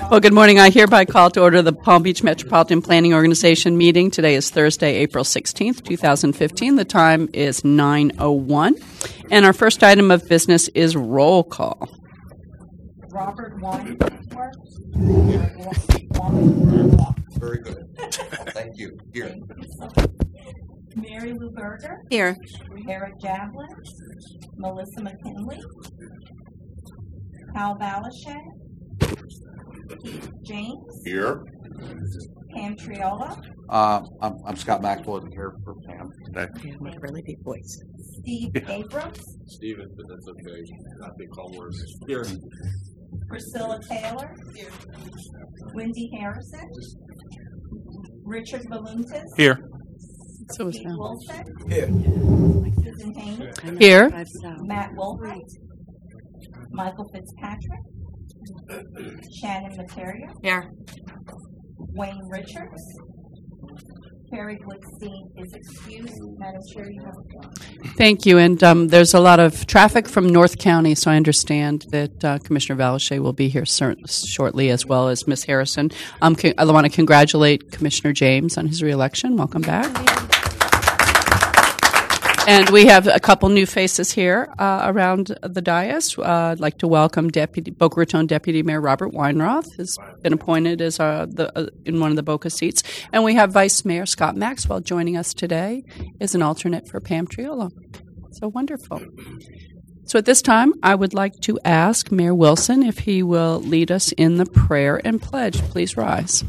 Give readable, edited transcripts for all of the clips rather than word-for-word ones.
Well, good morning. I hereby call to order the Palm Beach Metropolitan Planning Organization meeting. Today is Thursday, April 16th, 2015. The time is 9:01. And our first item of business is roll call. Robert Weinberg. Very good. Thank you. Here. Mary Lou Berger. Here. Eric Jablin. Melissa McKinley. Al Balashay. Keith James. Here. Pam Triola. I'm Scott Maxwell here for Pam today. You have a really deep voice. Steve Abrams. Steven, but that's okay. Not big call words. Here. Priscilla Taylor. Here. Wendy Harrison. Richard Valuntis. Here. So is Steve Al. Wilson. Here. Susan Haynes. Here. Matt Wolfert. Michael Fitzpatrick. Shannon Materia. Here. Wayne Richards. Perry Woodstein is excused. Madam Chair, you have the floor. Thank you. And there's a lot of traffic from North County, so I understand that Commissioner Valashay will be here shortly, as well as Ms. Harrison. I want to congratulate Commissioner James on his reelection. Welcome back. And we have a couple new faces here around the dais. I'd like to welcome Boca Raton Deputy Mayor Robert Weinroth, who's been appointed as in one of the Boca seats. And we have Vice Mayor Scott Maxwell joining us today as an alternate for Pam Triola. So wonderful. So at this time, I would like to ask Mayor Wilson if he will lead us in the prayer and pledge. Please rise.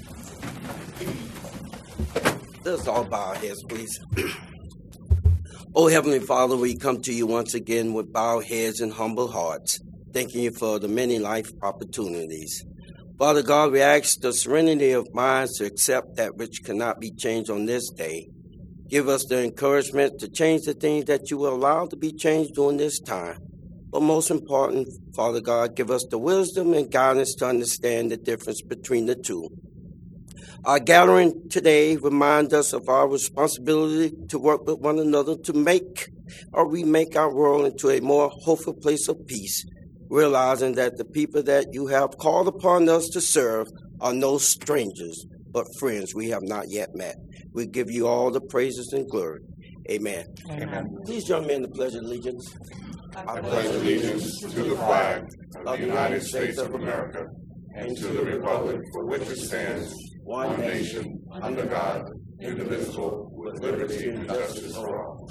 Let's all bow our heads, please. Oh, Heavenly Father, we come to you once again with bowed heads and humble hearts, thanking you for the many life opportunities. Father God, we ask the serenity of minds to accept that which cannot be changed on this day. Give us the encouragement to change the things that you will allow to be changed during this time. But most important, Father God, give us the wisdom and guidance to understand the difference between the two. Our gathering today reminds us of our responsibility to work with one another to make or remake our world into a more hopeful place of peace, realizing that the people that you have called upon us to serve are no strangers, but friends we have not yet met. We give you all the praises and glory. Amen. Amen. Please join me in the Pledge of Allegiance. I pledge allegiance to the flag of the United States of America and to the republic for which it stands, one nation, under God, indivisible, with liberty and justice for all.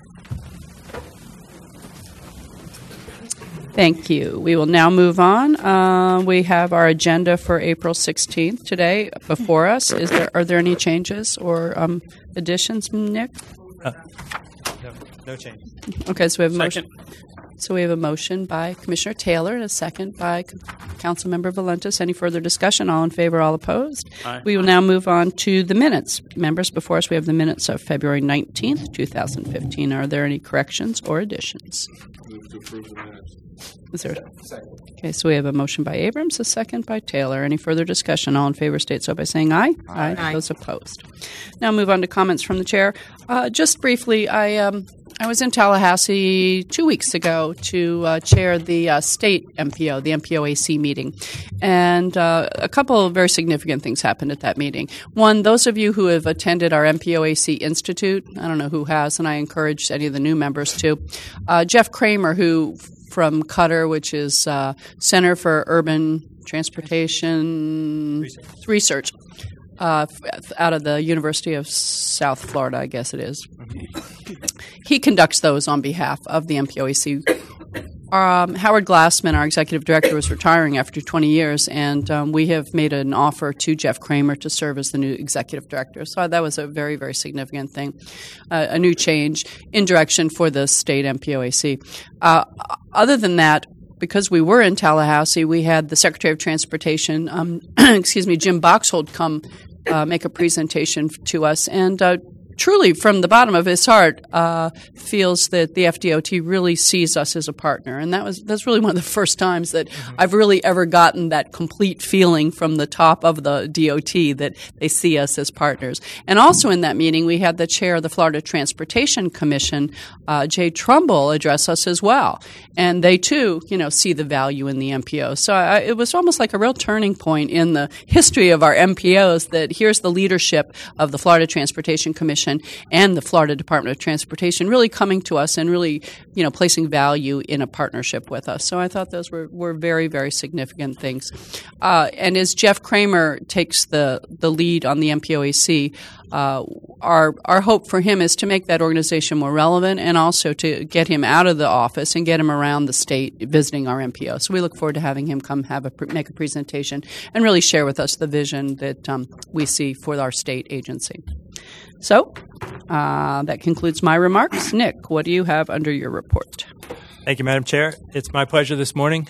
Thank you. We will now move on. We have our agenda for April 16th today before us. Are there any changes or additions, Nick? No change. Okay, so we have a motion. Second. So we have a motion by Commissioner Taylor and a second by Councilmember Valuntis. Any further discussion? All in favor, all opposed? Aye. We will now move on to the minutes. Members, before us we have the minutes of February 19th, 2015. Are there any corrections or additions? Move to approve the minutes. Is there? Okay, so we have a motion by Abrams, a second by Taylor. Any further discussion? All in favor state so by saying aye. Aye. Those opposed. Now move on to comments from the chair. Just briefly, I was in Tallahassee 2 weeks ago to chair the state MPO, the MPOAC meeting. And a couple of very significant things happened at that meeting. One, those of you who have attended our MPOAC Institute, I don't know who has, and I encourage any of the new members to, Jeff Kramer, who from Qatar, which is Center for Urban Transportation Research, out of the University of South Florida, I guess it is. He conducts those on behalf of the MPOAC. Howard Glassman, our executive director, was retiring after 20 years, and we have made an offer to Jeff Kramer to serve as the new executive director. So that was a very, very significant thing, a new change in direction for the state MPOAC. Other than that, because we were in Tallahassee, we had the Secretary of Transportation, Jim Boxhold, come make a presentation to us. And truly, from the bottom of his heart, feels that the FDOT really sees us as a partner. And that's really one of the first times that I've really ever gotten that complete feeling from the top of the DOT that they see us as partners. And also in that meeting, we had the chair of the Florida Transportation Commission, Jay Trumbull, address us as well. And they, too, see the value in the MPO. So it was almost like a real turning point in the history of our MPOs that here's the leadership of the Florida Transportation Commission and the Florida Department of Transportation really coming to us and really, placing value in a partnership with us. So I thought those were very, very significant things. And as Jeff Kramer takes the lead on the MPOAC, our hope for him is to make that organization more relevant and also to get him out of the office and get him around the state visiting our MPO. So we look forward to having him come make a presentation and really share with us the vision that we see for our state agency. So that concludes my remarks. Nick, what do you have under your report? Thank you, Madam Chair. It's my pleasure this morning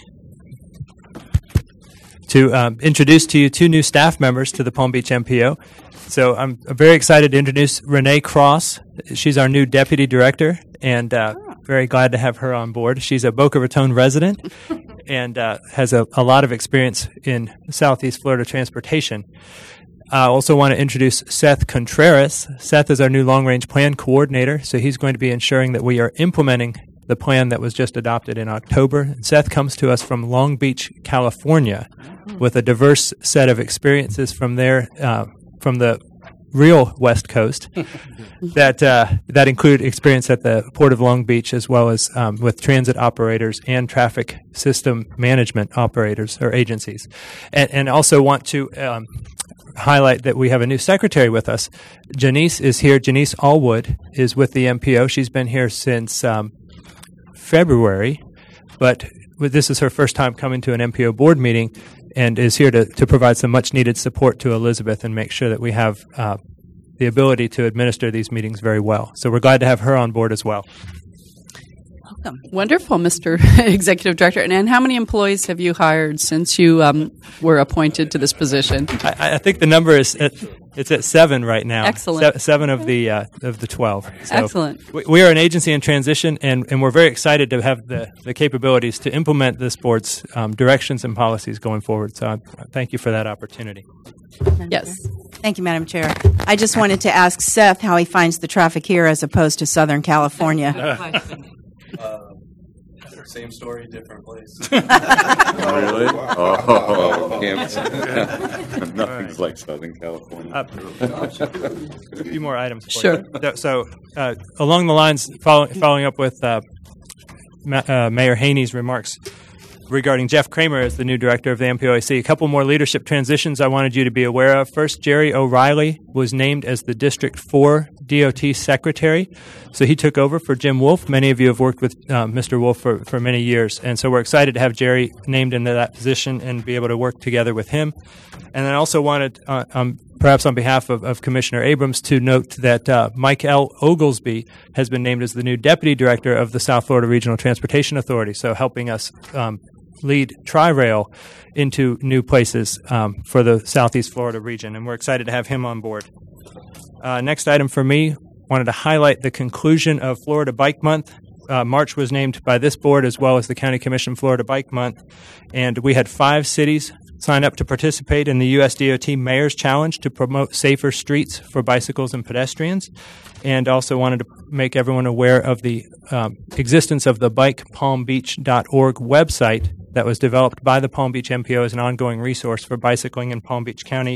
to introduce to you two new staff members to the Palm Beach MPO. So I'm very excited to introduce Renee Cross. She's our new Deputy Director, and very glad to have her on board. She's a Boca Raton resident and has a lot of experience in Southeast Florida transportation. I also want to introduce Seth Contreras. Seth is our new long-range plan coordinator, so he's going to be ensuring that we are implementing the plan that was just adopted in October. And Seth comes to us from Long Beach, California, with a diverse set of experiences from there, from the real West Coast, that include experience at the Port of Long Beach as well as with transit operators and traffic system management operators or agencies. And also want to highlight that we have a new secretary with us. Janice is here. Janice Allwood is with the MPO. She's been here since February, but this is her first time coming to an MPO board meeting and is here to provide some much-needed support to Elizabeth and make sure that we have the ability to administer these meetings very well. So we're glad to have her on board as well. Welcome. Wonderful, Mr. Executive Director. And how many employees have you hired since you were appointed to this position? I think the number is it's at 7 right now. Excellent. 7 of the 12. So excellent. We are an agency in transition, and we're very excited to have the capabilities to implement this board's directions and policies going forward. So thank you for that opportunity. Yes. Thank you, Madam Chair. I just wanted to ask Seth how he finds the traffic here as opposed to Southern California. Same story, different place. Oh, really? Oh, can't. Nothing's like Southern California. A few more items. Sure. So, along the lines, following up with Mayor Haney's remarks regarding Jeff Kramer as the new director of the MPOAC, a couple more leadership transitions I wanted you to be aware of. First, Jerry O'Reilly was named as the District 4 DOT Secretary. So he took over for Jim Wolf. Many of you have worked with Mr. Wolf for many years. And so we're excited to have Jerry named into that position and be able to work together with him. And then I also wanted, perhaps on behalf of Commissioner Abrams, to note that Mike L. Oglesby has been named as the new Deputy Director of the South Florida Regional Transportation Authority, so helping us lead Tri-Rail into new places for the Southeast Florida region, and we're excited to have him on board. Next item for me, wanted to highlight the conclusion of Florida Bike Month. March was named by this board as well as the County Commission Florida Bike Month, and we had 5 cities sign up to participate in the USDOT Mayor's Challenge to promote safer streets for bicycles and pedestrians, and also wanted to make everyone aware of the existence of the BikePalmBeach.org website that was developed by the Palm Beach MPO as an ongoing resource for bicycling in Palm Beach County.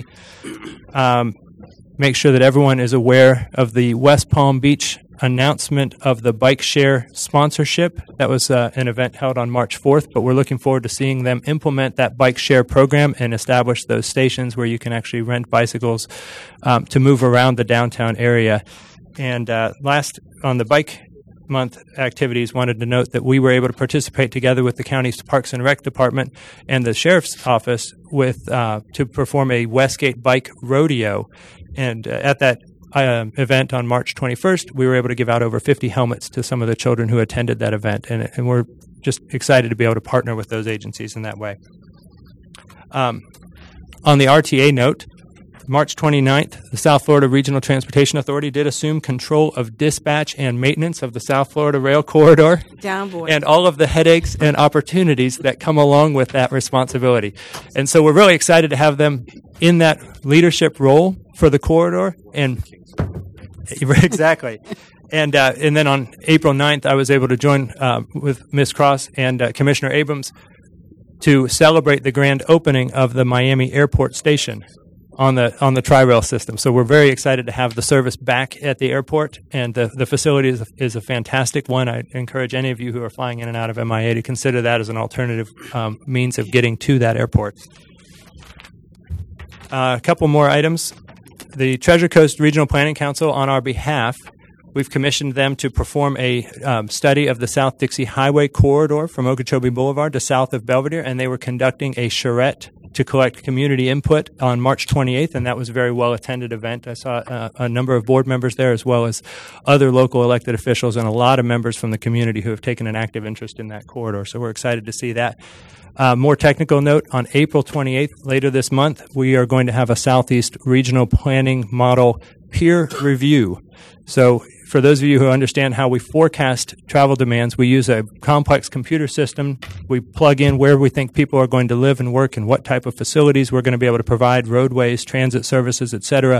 Make sure that everyone is aware of the West Palm Beach announcement of the Bike Share sponsorship. That was an event held on March 4th, but we're looking forward to seeing them implement that Bike Share program and establish those stations where you can actually rent bicycles to move around the downtown area. And last, on the Bike Month activities, wanted to note that we were able to participate together with the county's Parks and Rec Department and the Sheriff's Office with to perform a Westgate Bike Rodeo. And at that event on March 21st, we were able to give out over 50 helmets to some of the children who attended that event. And we're just excited to be able to partner with those agencies in that way. On the RTA note, March 29th, the South Florida Regional Transportation Authority did assume control of dispatch and maintenance of the South Florida Rail Corridor. Down, boy. And all of the headaches and opportunities that come along with that responsibility. And so we're really excited to have them in that leadership role for the corridor. And exactly. And then on April 9th, I was able to join with Ms. Cross and Commissioner Abrams to celebrate the grand opening of the Miami Airport Station on the Tri-Rail system. So we're very excited to have the service back at the airport, and the facility is a fantastic one. I encourage any of you who are flying in and out of MIA to consider that as an alternative means of getting to that airport. A couple more items. The Treasure Coast Regional Planning Council, on our behalf, we've commissioned them to perform a study of the South Dixie Highway corridor from Okeechobee Boulevard to south of Belvedere, and they were conducting a charrette to collect community input on March 28th, and that was a very well-attended event. I saw a number of board members there, as well as other local elected officials and a lot of members from the community who have taken an active interest in that corridor. So we're excited to see that. More technical note, on April 28th, later this month, we are going to have a Southeast Regional Planning Model peer review. So for those of you who understand how we forecast travel demands, we use a complex computer system. We plug in where we think people are going to live and work and what type of facilities we're going to be able to provide, roadways, transit services, et cetera.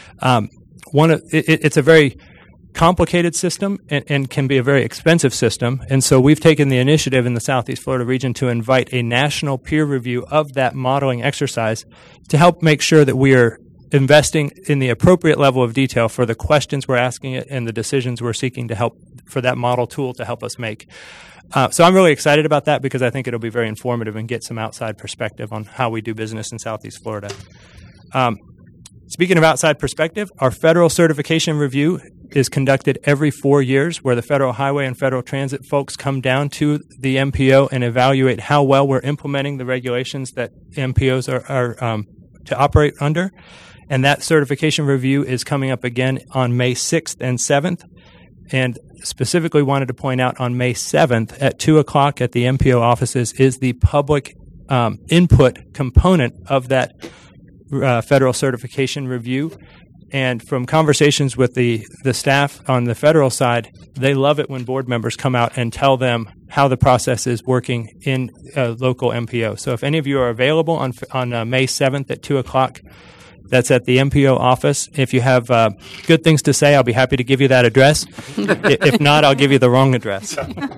It's a very complicated system and can be a very expensive system. And so we've taken the initiative in the Southeast Florida region to invite a national peer review of that modeling exercise to help make sure that we are investing in the appropriate level of detail for the questions we're asking it and the decisions we're seeking to help for that model tool to help us make. So I'm really excited about that because I think it'll be very informative and get some outside perspective on how we do business in Southeast Florida. Speaking of outside perspective, our federal certification review is conducted every 4 years, where the Federal Highway and Federal Transit folks come down to the MPO and evaluate how well we're implementing the regulations that MPOs are to operate under. And that certification review is coming up again on May 6th and 7th. And specifically wanted to point out on May 7th at 2 o'clock at the MPO offices is the public input component of that federal certification review. And from conversations with the staff on the federal side, they love it when board members come out and tell them how the process is working in a local MPO. So if any of you are available on May 7th at 2 o'clock, that's at the MPO office. If you have good things to say, I'll be happy to give you that address. If not, I'll give you the wrong address.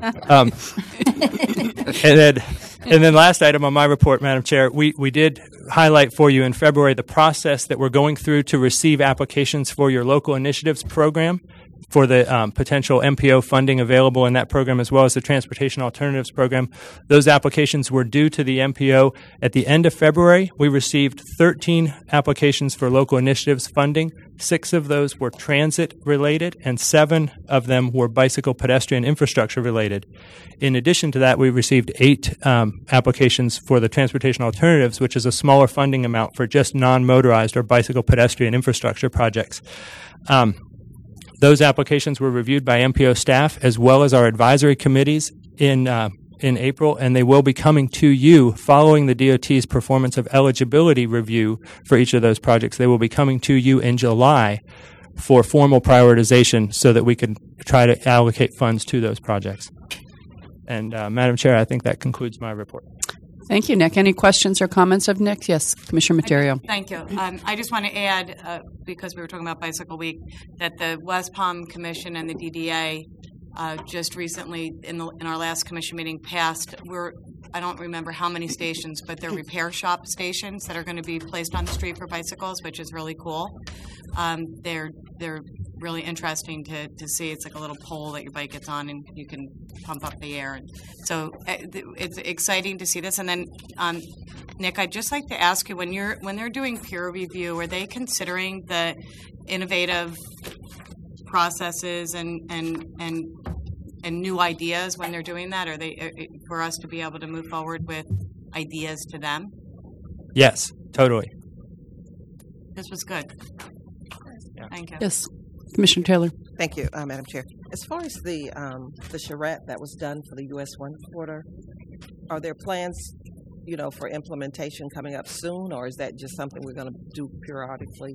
And then last item on my report, Madam Chair, we did highlight for you in February the process that we're going through to receive applications for your local initiatives program, for the potential MPO funding available in that program, as well as the Transportation Alternatives Program. Those applications were due to the MPO at the end of February. We received 13 applications for local initiatives funding. 6 of those were transit-related, and 7 of them were bicycle pedestrian infrastructure-related. In addition to that, we received 8 applications for the Transportation Alternatives, which is a smaller funding amount for just non-motorized or bicycle pedestrian infrastructure projects. Those applications were reviewed by MPO staff as well as our advisory committees in April, and they will be coming to you following the DOT's performance of eligibility review for each of those projects. They will be coming to you in July for formal prioritization so that we can try to allocate funds to those projects. And Madam Chair, I think that concludes my report. Thank you, Nick. Any questions or comments of Nick? Yes, Commissioner Materio. Thank you. I just want to add, because we were talking about Bicycle Week, that the West Palm Commission and the DDA just recently, in our last commission meeting, passed. I don't remember how many stations, but they're repair shop stations that are going to be placed on the street for bicycles, which is really cool. They're really interesting to see. It's like a little pole that your bike gets on, and you can pump up the air. And so it's exciting to see this. And then, Nick, I'd just like to ask you, when they're doing peer review, are they considering the innovative processes and new ideas when they're doing that? Are they for us to be able to move forward with ideas to them? Yes, totally. This was good. Yeah. Thank you. Yes, Commissioner Taylor. Thank you, Madam Chair. As far as the charrette that was done for the US 1 quarter, are there plans for implementation coming up soon, or is that just something we're going to do periodically?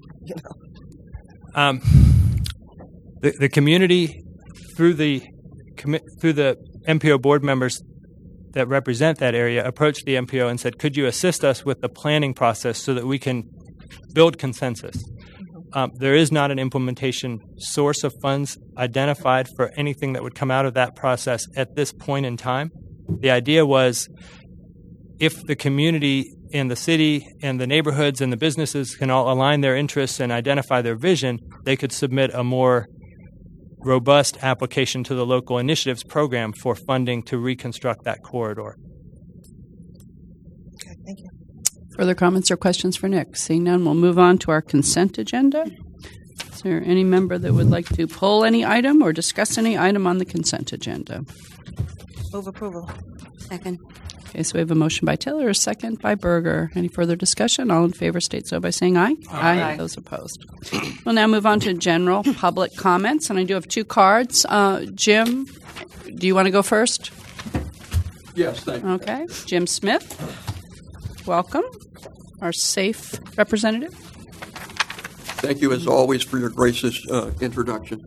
The community, through the MPO board members that represent that area, approached the MPO and said, could you assist us with the planning process so that we can build consensus? There is not an implementation source of funds identified for anything that would come out of that process at this point in time. The idea was, if the community and the city and the neighborhoods and the businesses can all align their interests and identify their vision, they could submit a more robust application to the local initiatives program for funding to reconstruct that corridor. Okay, thank you. Further comments or questions for Nick? Seeing none, we'll move on to our consent agenda. Is there any member that would like to pull any item or discuss any item on the consent agenda? Move approval. Second. Okay, so we have a motion by Taylor, a second by Berger. Any further discussion? All in favor state so by saying aye. Aye. Those opposed. We'll now move on to general public comments, and I do have two cards. Jim, do you want to go first? Yes, thank you. Okay. Jim Smith, welcome, our SAFE representative. Thank you, as always, for your gracious introduction.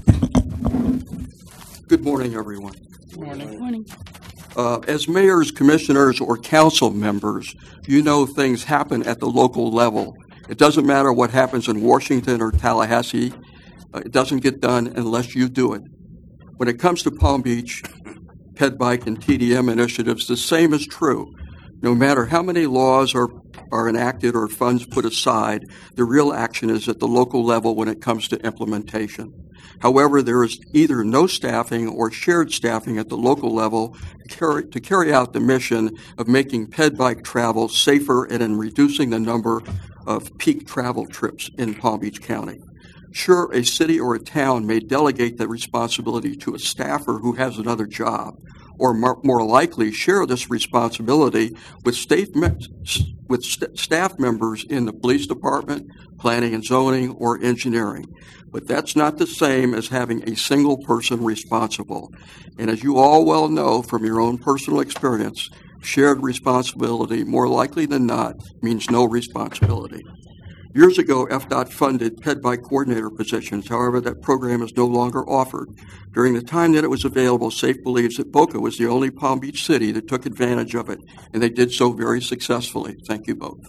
Good morning, everyone. Good morning. Good morning. As mayors, commissioners, or council members, you know things happen at the local level. It doesn't matter what happens in Washington or Tallahassee. It doesn't get done unless you do it. When it comes to Palm Beach, Ped Bike and TDM initiatives, the same is true. No matter how many laws are enacted or funds put aside, the real action is at the local level when it comes to implementation. However, there is either no staffing or shared staffing at the local level to carry out the mission of making Ped Bike travel safer and in reducing the number of peak travel trips in Palm Beach County. Sure, a city or a town may delegate that responsibility to a staffer who has another job, or more likely share this responsibility with staff members in the police department, planning and zoning, or engineering. But that's not the same as having a single person responsible. And as you all well know from your own personal experience, shared responsibility, more likely than not, means no responsibility. Years ago, FDOT funded Ped Bike coordinator positions. However, that program is no longer offered. During the time that it was available, SAFE believes that Boca was the only Palm Beach city that took advantage of it, and they did so very successfully. Thank you both.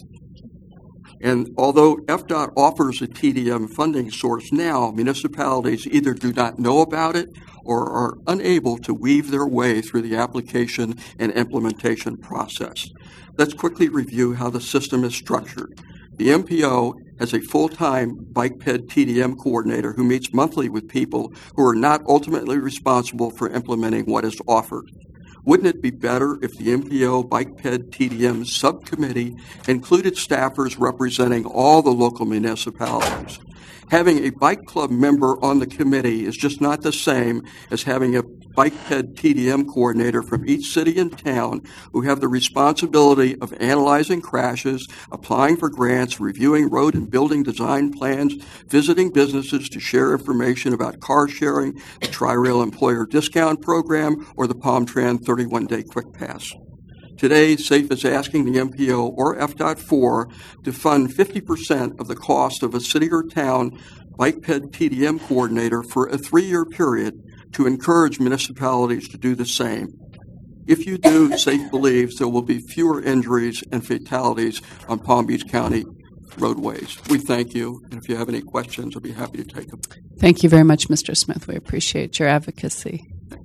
And although FDOT offers a TDM funding source now, municipalities either do not know about it or are unable to weave their way through the application and implementation process. Let's quickly review how the system is structured. The MPO has a full-time Bike Ped TDM coordinator who meets monthly with people who are not ultimately responsible for implementing what is offered. Wouldn't it be better if the MPO Bike Ped TDM subcommittee included staffers representing all the local municipalities? Having a bike club member on the committee is just not the same as having a Bike Ped TDM coordinator from each city and town who have the responsibility of analyzing crashes, applying for grants, reviewing road and building design plans, visiting businesses to share information about car sharing, the Tri-Rail Employer Discount Program, or the PalmTran 31-day Quick Pass. Today, SAFE is asking the MPO or FDOT4 to fund 50% of the cost of a city or town Bike Ped TDM coordinator for a 3-year period to encourage municipalities to do the same. If you do, SAFE believes there will be fewer injuries and fatalities on Palm Beach County roadways. We thank you, and if you have any questions, I'll be happy to take them. Thank you very much, Mr. Smith. We appreciate your advocacy.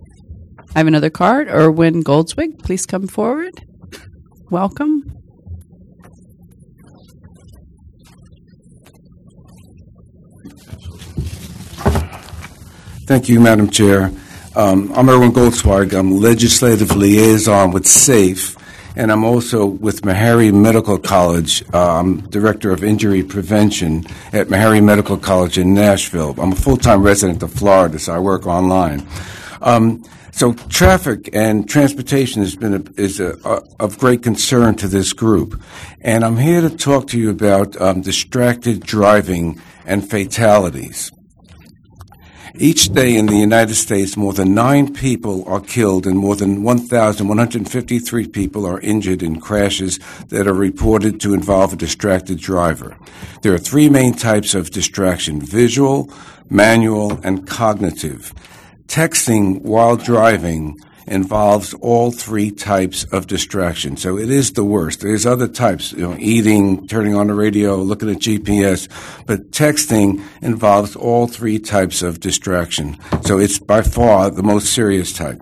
I have another card. Erwin Goldswig, please come forward. Welcome. Thank you, Madam Chair. I'm Erwin Goldswig. I'm Legislative Liaison with SAFE, and I'm also with Meharry Medical College. I'm Director of Injury Prevention at Meharry Medical College in Nashville. I'm a full-time resident of Florida, so I work online. So traffic and transportation is of great concern to this group. And I'm here to talk to you about distracted driving and fatalities. Each day in the United States, more than 9 people are killed and more than 1,153 people are injured in crashes that are reported to involve a distracted driver. There are 3 main types of distraction: visual, manual, and cognitive. Texting while driving involves all 3 types of distraction. So it is the worst. There's other types, eating, turning on the radio, looking at GPS, but texting involves all 3 types of distraction. So it's by far the most serious type.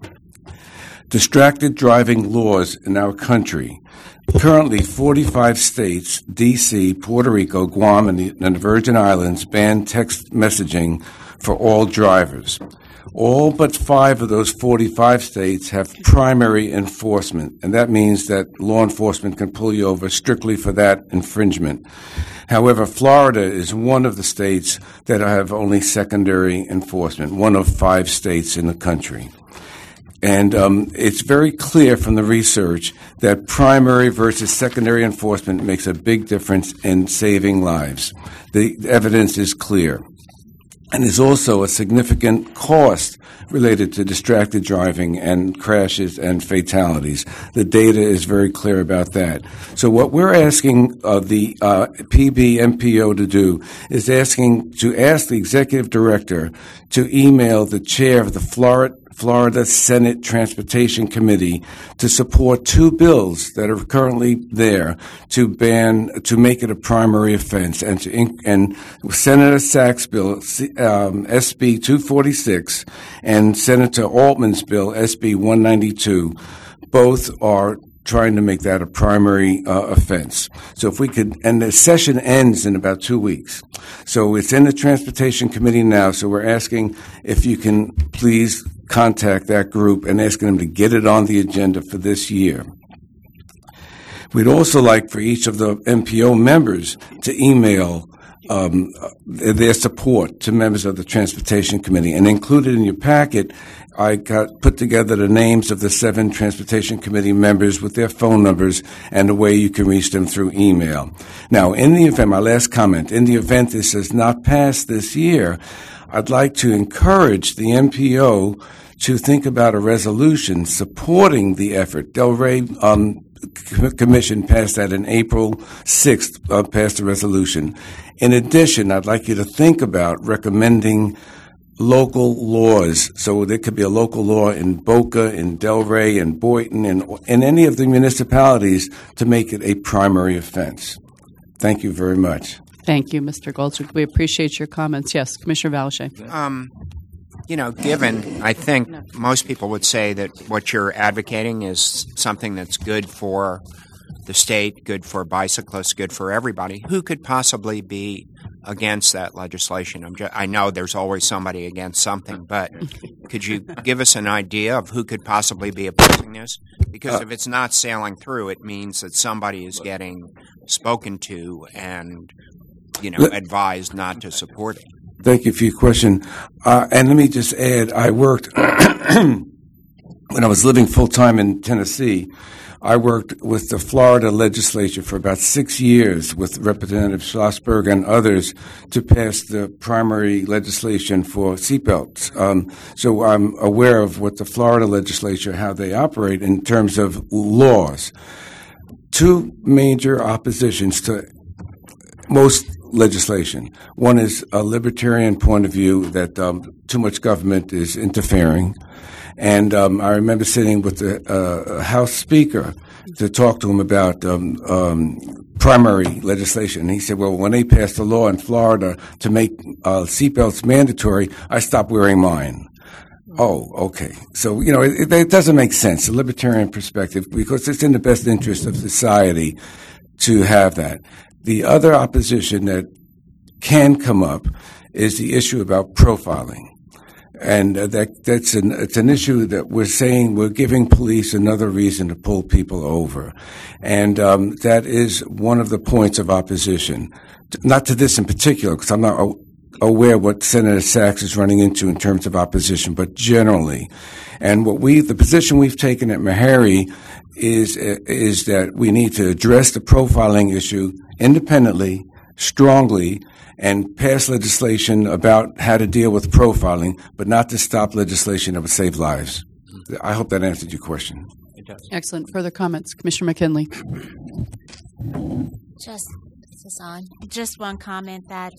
Distracted driving laws in our country. Currently, 45 states, D.C., Puerto Rico, Guam, and the Virgin Islands ban text messaging for all drivers. All but 5 of those 45 states have primary enforcement, and that means that law enforcement can pull you over strictly for that infringement. However, Florida is one of the states that have only secondary enforcement, one of 5 states in the country. And it's very clear from the research that primary versus secondary enforcement makes a big difference in saving lives. The evidence is clear. And there's also a significant cost related to distracted driving and crashes and fatalities. The data is very clear about that. So what we're asking the PBMPO to do is to ask the executive director to email the chair of the Florida Senate Transportation Committee to support 2 bills that are currently there to make it a primary offense, and Senator Sachs' bill, SB 246, and Senator Altman's bill, SB 192, both are trying to make that a primary offense. So if we could, and the session ends in about 2 weeks. So it's in the Transportation Committee now, so we're asking if you can please contact that group and asking them to get it on the agenda for this year. We'd also like for each of the MPO members to email their support to members of the Transportation Committee. And included in your packet, I put together the names of the 7 Transportation Committee members with their phone numbers and the way you can reach them through email. Now, in the event, my last comment, in the event this does not pass this year, I'd like to encourage the MPO to think about a resolution supporting the effort. Delray Commission passed that in April 6th, passed a resolution. In addition, I'd like you to think about recommending local laws. So there could be a local law in Boca, in Delray, in Boynton, and in any of the municipalities to make it a primary offense. Thank you very much. Thank you, Mr. Goldsworth. We appreciate your comments. Yes, Commissioner Valashay. Given, I think most people would say that what you're advocating is something that's good for the state, good for bicyclists, good for everybody. Who could possibly be against that legislation? I know there's always somebody against something, but could you give us an idea of who could possibly be opposing this? Because if it's not sailing through, it means that somebody is getting spoken to and advised not to support it. Thank you for your question. And let me just add, I worked, when I was living full-time in Tennessee, I worked with the Florida legislature for about 6 years with Representative Schlossberg and others to pass the primary legislation for seatbelts. So I'm aware of what the Florida legislature, how they operate in terms of laws. 2 major oppositions to most legislation. One is a libertarian point of view that too much government is interfering. And I remember sitting with the House Speaker to talk to him about primary legislation. And he said, well, when they passed a law in Florida to make seatbelts mandatory, I stopped wearing mine. Oh, okay. So, it doesn't make sense, a libertarian perspective, because it's in the best interest of society to have that. The other opposition that can come up is the issue about profiling. And it's an issue that we're saying we're giving police another reason to pull people over. And that is one of the points of opposition. Not to this in particular, because I'm not aware what Senator Sachs is running into in terms of opposition, but generally. And the position we've taken at Meharry is that we need to address the profiling issue independently strongly and pass legislation about how to deal with profiling, but not to stop legislation that would save lives. I hope that answered your question. Excellent. Further comments? Commissioner McKinley. Just one comment that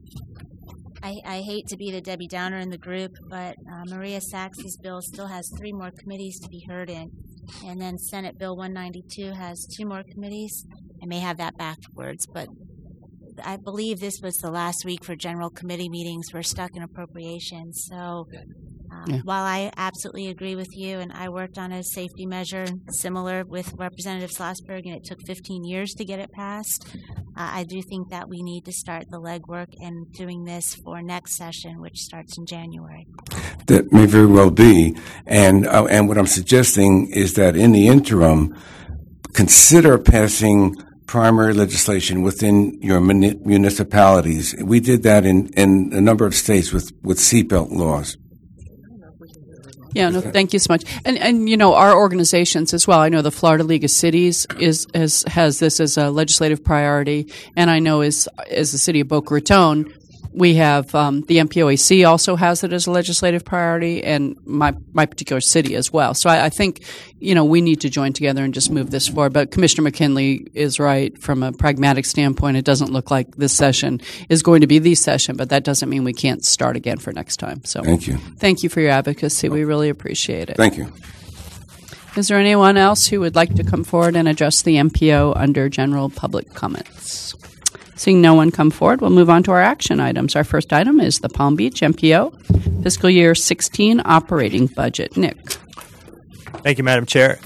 I hate to be the Debbie Downer in the group, but Maria Saxe's bill still has 3 more committees to be heard in. And then Senate Bill 192 has 2 more committees. I may have that backwards, but I believe this was the last week for general committee meetings. We're stuck in appropriations. So while I absolutely agree with you, and I worked on a safety measure similar with Representative Schlossberg, and it took 15 years to get it passed, I do think that we need to start the legwork and doing this for next session, which starts in January. That may very well be. And what I'm suggesting is that in the interim, consider passing primary legislation within your municipalities. We did that in a number of states with seatbelt laws. Yeah, no, thank you so much. And our organizations as well. I know the Florida League of Cities has this as a legislative priority, and I know as the city of Boca Raton, we have the MPOAC also has it as a legislative priority, and my particular city as well. So I think we need to join together and just move this forward. But Commissioner McKinley is right. From a pragmatic standpoint, it doesn't look like this session is going to be the session, but that doesn't mean we can't start again for next time. So thank you. Thank you for your advocacy. We really appreciate it. Thank you. Is there anyone else who would like to come forward and address the MPO under general public comments? Seeing no one come forward, we'll move on to our action items. Our first item is the Palm Beach MPO fiscal year 16 operating budget. Nick. Thank you, Madam Chair.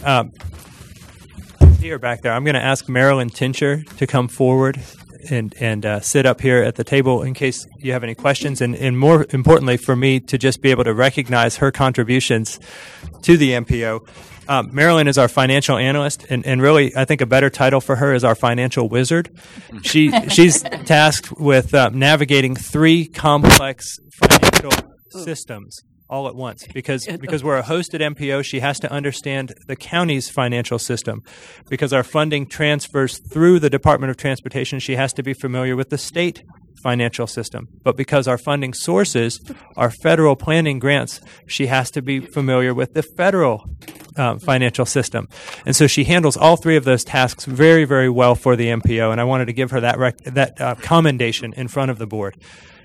See her back there. I'm going to ask Marilyn Tincher to come forward and sit up here at the table in case you have any questions, and more importantly for me to just be able to recognize her contributions to the MPO. Marilyn is our financial analyst, and really, I think a better title for her is our financial wizard. She's tasked with navigating 3 complex financial systems all at once. Because we're a hosted MPO, she has to understand the county's financial system. Because our funding transfers through the Department of Transportation, she has to be familiar with the state financial system. But because our funding sources are federal planning grants, she has to be familiar with the federal financial system. And so she handles all 3 of those tasks very, very well for the MPO, and I wanted to give her that commendation in front of the board.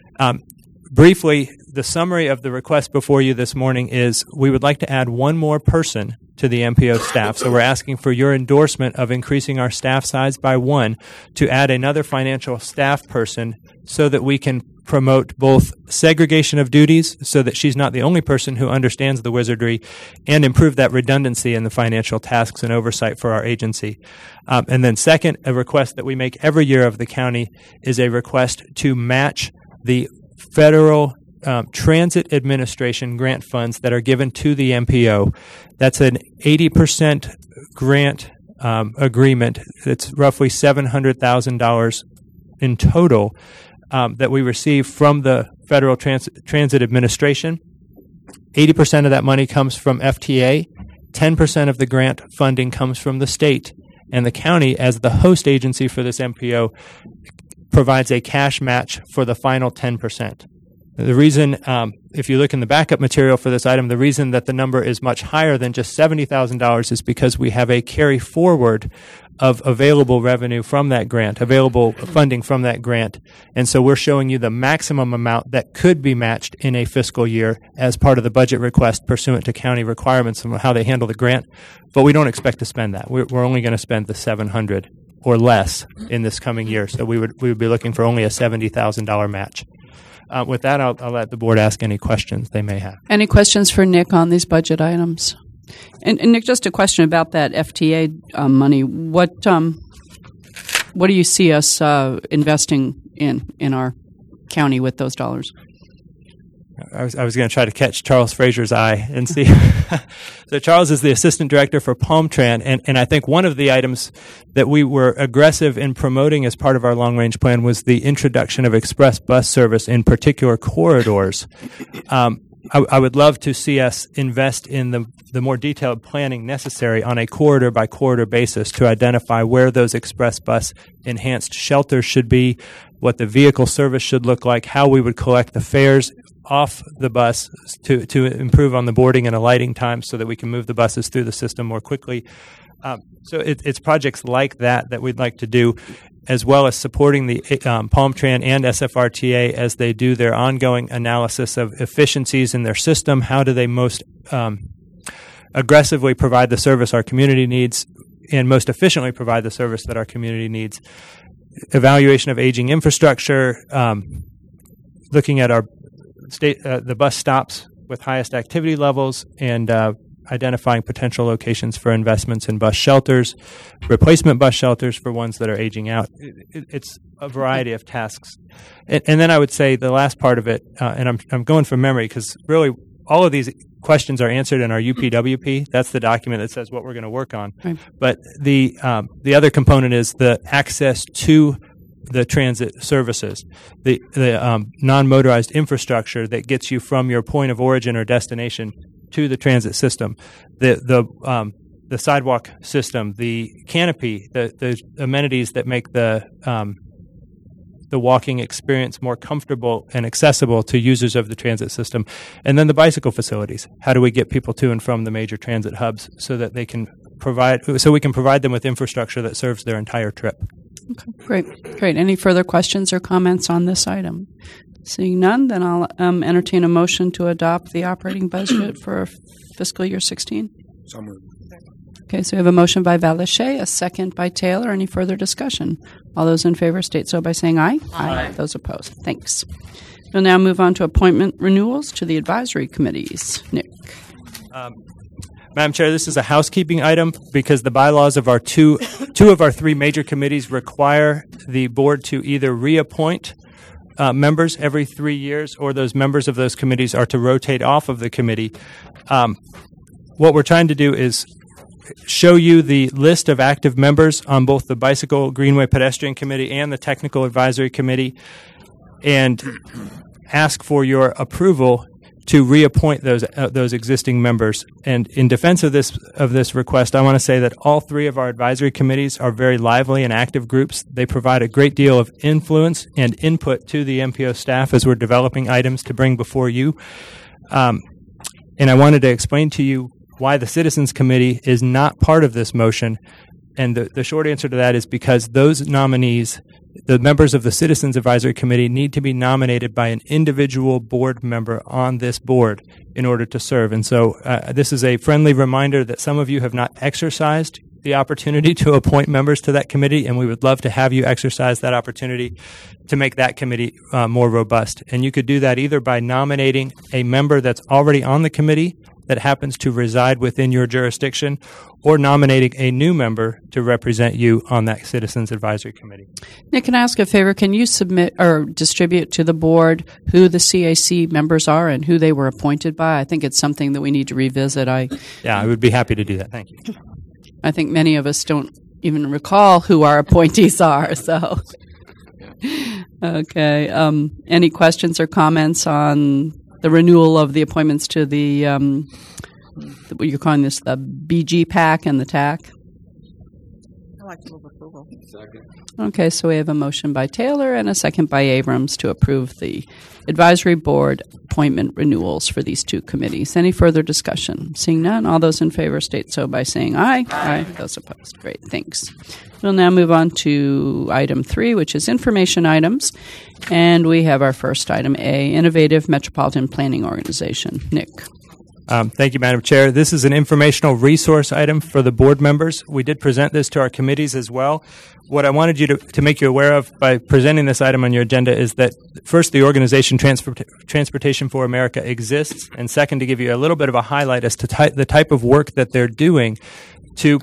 Briefly, the summary of the request before you this morning is we would like to add 1 more person to the MPO staff. So we're asking for your endorsement of increasing our staff size by 1 to add another financial staff person so that we can promote both segregation of duties so that she's not the only person who understands the wizardry, and improve that redundancy in the financial tasks and oversight for our agency. And then second, a request that we make every year of the county is a request to match the federal Transit Administration grant funds that are given to the MPO. That's an 80% grant agreement. It's roughly $700,000 in total that we receive from the Federal Transit Administration. 80% of that money comes from FTA. 10% of the grant funding comes from the state. And the county, as the host agency for this MPO, provides a cash match for the final 10%. The reason, if you look in the backup material for this item, the reason that the number is much higher than just $70,000 is because we have a carry forward of available revenue from that grant, available funding from that grant. And so we're showing you the maximum amount that could be matched in a fiscal year as part of the budget request pursuant to county requirements and how they handle the grant. But we don't expect to spend that. We're only going to spend the $700,000 or less in this coming year. So we would be looking for only a $70,000 match. With that, I'll let the board ask any questions they may have. Any questions for Nick on these budget items? And Nick, just a question about that FTA money. What do you see us investing in our county with those dollars? I was going to try to catch Charles Frazier's eye and see. So Charles is the assistant director for PalmTran, and I think one of the items that we were aggressive in promoting as part of our long-range plan was the introduction of express bus service in particular corridors. I would love to see us invest in the more detailed planning necessary on a corridor-by-corridor basis to identify where those express bus enhanced shelters should be, what the vehicle service should look like, how we would collect the fares off the bus to improve on the boarding and alighting times so that we can move the buses through the system more quickly. So it's projects like that we'd like to do, as well as supporting the PalmTran and SFRTA as they do their ongoing analysis of efficiencies in their system. How do they most aggressively provide the service our community needs and most efficiently provide the service that our community needs? Evaluation of aging infrastructure, looking at our the bus stops with highest activity levels, and identifying potential locations for investments in bus shelters, replacement bus shelters for ones that are aging out. It's a variety of tasks. And then I would say the last part of it, and I'm going from memory because really all of these questions are answered in our UPWP. That's the document that says what we're going to work on. Right. But the other component is the access to the transit services, the non-motorized infrastructure that gets you from your point of origin or destination to the transit system, the sidewalk system, the canopy, the amenities that make the walking experience more comfortable and accessible to users of the transit system, and then the bicycle facilities. How do we get people to and from the major transit hubs so that we can provide them with infrastructure that serves their entire trip? Okay, great. Any further questions or comments on this item? Seeing none, then I'll entertain a motion to adopt the operating budget for fiscal year 16. So moved. Okay, so we have a motion by Valashe, a second by Taylor. Any further discussion? All those in favor state so by saying aye. Aye. Those opposed. Thanks. We'll now move on to appointment renewals to the advisory committees. Nick. Madam Chair, this is a housekeeping item because the bylaws of our two of our three major committees require the board to either reappoint members every 3 years, or those members of those committees are to rotate off of the committee. What we're trying to do is show you the list of active members on both the Bicycle Greenway Pedestrian Committee and the Technical Advisory Committee, and ask for your approval to reappoint those existing members. And in defense of this request, I want to say that all three of our advisory committees are very lively and active groups. They provide a great deal of influence and input to the MPO staff as we're developing items to bring before you. And I wanted to explain to you why the Citizens Committee is not part of this motion. And the short answer to that is because those nominees, the members of the Citizens Advisory Committee, need to be nominated by an individual board member on this board in order to serve. And so this is a friendly reminder that some of you have not exercised the opportunity to appoint members to that committee, and we would love to have you exercise that opportunity to make that committee more robust. And you could do that either by nominating a member that's already on the committee that happens to reside within your jurisdiction, or nominating a new member to represent you on that Citizens Advisory Committee. Nick, can I ask a favor? Can you submit or distribute to the board who the CAC members are and who they were appointed by? I think it's something that we need to revisit. I would be happy to do that. Thank you. I think many of us don't even recall who our appointees are. So, okay. Any questions or comments on the renewal of the appointments to the what you're calling this, the BG PAC and the TAC? I'd like to move approval. Second. Okay, so we have a motion by Taylor and a second by Abrams to approve the advisory board appointment renewals for these two committees. Any further discussion? Seeing none, all those in favor state so by saying aye. Aye. Those opposed. Great, thanks. We'll now move on to item 3, which is information items. And we have our first item, A, Innovative Metropolitan Planning Organization. Nick. Thank you, Madam Chair. This is an informational resource item for the board members. We did present this to our committees as well. What I wanted you to make you aware of by presenting this item on your agenda is that, first, the organization Transportation for America exists, and second, to give you a little bit of a highlight as to the type of work that they're doing to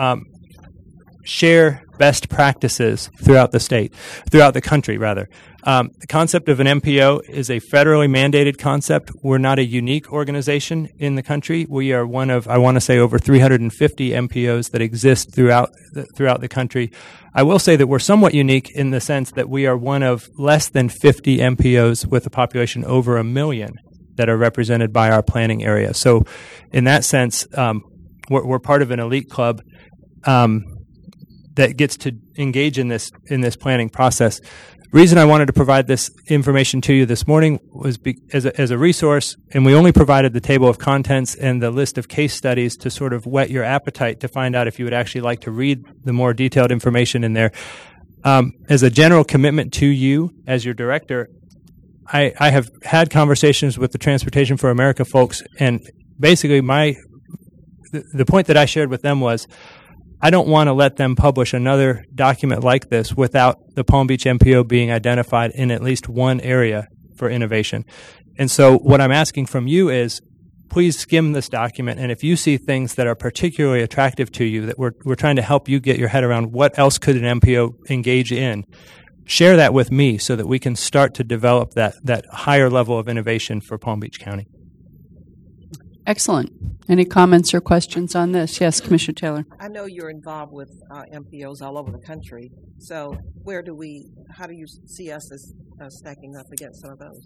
share best practices throughout the country, rather. The concept of an MPO is a federally mandated concept. We're not a unique organization in the country. We are one of, I want to say, over 350 MPOs that exist throughout the country. I will say that we're somewhat unique in the sense that we are one of less than 50 MPOs with a population over 1 million that are represented by our planning area. So in that sense, we're part of an elite club that gets to engage in this planning process. Reason I wanted to provide this information to you this morning was as a resource, and we only provided the table of contents and the list of case studies to sort of whet your appetite to find out if you would actually like to read the more detailed information in there. As a general commitment to you as your director, I have had conversations with the Transportation for America folks, and basically the point that I shared with them was, I don't want to let them publish another document like this without the Palm Beach MPO being identified in at least one area for innovation. And so what I'm asking from you is, please skim this document, and if you see things that are particularly attractive to you, that we're trying to help you get your head around what else could an MPO engage in, share that with me so that we can start to develop that higher level of innovation for Palm Beach County. Excellent. Any comments or questions on this? Yes, Commissioner Taylor. I know you're involved with MPOs all over the country. So how do you see us as stacking up against some of those,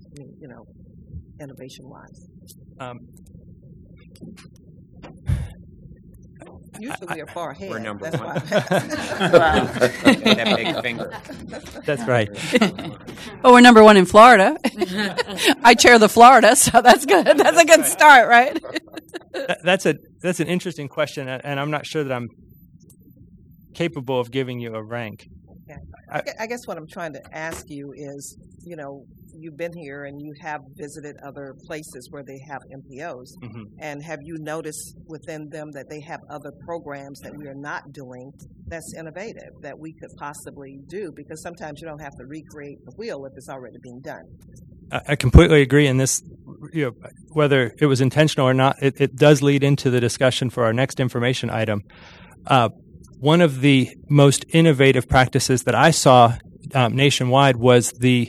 innovation-wise? Usually we are far ahead. We're number That's one. That big finger. That's right. Well, we're number one in Florida. I chair the Florida, so that's good. That's a good start, right? That's an interesting question, and I'm not sure that I'm capable of giving you a rank. Okay. I guess what I'm trying to ask you is, you've been here and you have visited other places where they have MPOs, and have you noticed within them that they have other programs that we are not doing that's innovative, that we could possibly do? Because sometimes you don't have to recreate the wheel if it's already being done. I completely agree in this, whether it was intentional or not, it does lead into the discussion for our next information item. One of the most innovative practices that I saw nationwide was that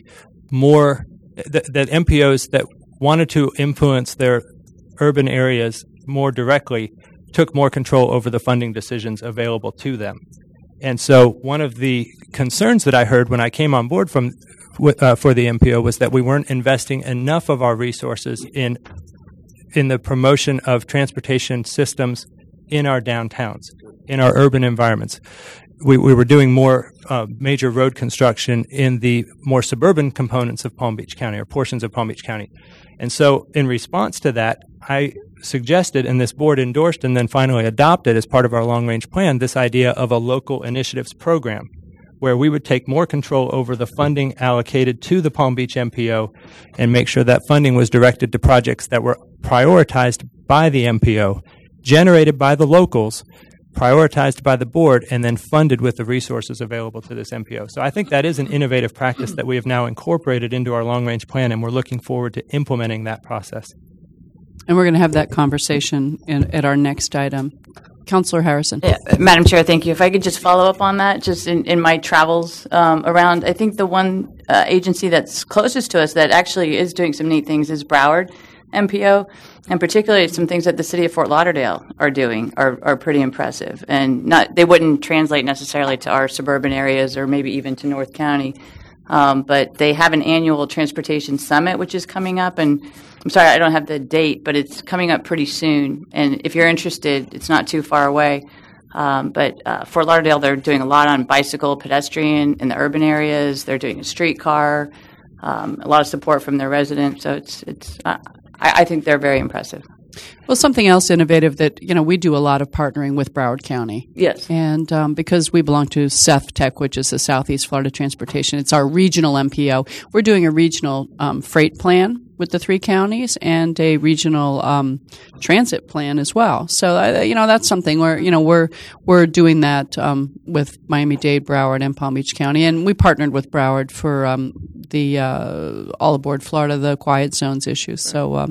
MPOs that wanted to influence their urban areas more directly took more control over the funding decisions available to them. And so one of the concerns that I heard when I came on board for the MPO was that we weren't investing enough of our resources in the promotion of transportation systems in our downtowns, in our urban environments. We were doing more major road construction in the more suburban components of Palm Beach County, or portions of Palm Beach County. And so in response to that, I suggested, and this board endorsed and then finally adopted as part of our long-range plan, this idea of a local initiatives program, where we would take more control over the funding allocated to the Palm Beach MPO and make sure that funding was directed to projects that were prioritized by the MPO, generated by the locals, prioritized by the board, and then funded with the resources available to this MPO. So I think that is an innovative practice that we have now incorporated into our long-range plan, and we're looking forward to implementing that process. And we're going to have that conversation at our next item. Councilor Harrison. Yeah, Madam Chair, thank you. If I could just follow up on that, just in my travels around, I think the one agency that's closest to us that actually is doing some neat things is Broward MPO, and particularly some things that the city of Fort Lauderdale are doing are pretty impressive. And they wouldn't translate necessarily to our suburban areas or maybe even to North County, but they have an annual transportation summit which is coming up, and I'm sorry I don't have the date, but it's coming up pretty soon. And if you're interested, it's not too far away. But Fort Lauderdale, they're doing a lot on bicycle, pedestrian in the urban areas. They're doing a streetcar, a lot of support from their residents. So I think they're very impressive. Well, something else innovative that, we do a lot of partnering with Broward County. Yes. And because we belong to SEFTEC, which is the Southeast Florida Transportation, it's our regional MPO. We're doing a regional freight plan with the three counties and a regional transit plan as well. So, that's something where, we're doing that with Miami-Dade, Broward, and Palm Beach County. And we partnered with Broward for the All Aboard Florida, the quiet zones issues. So,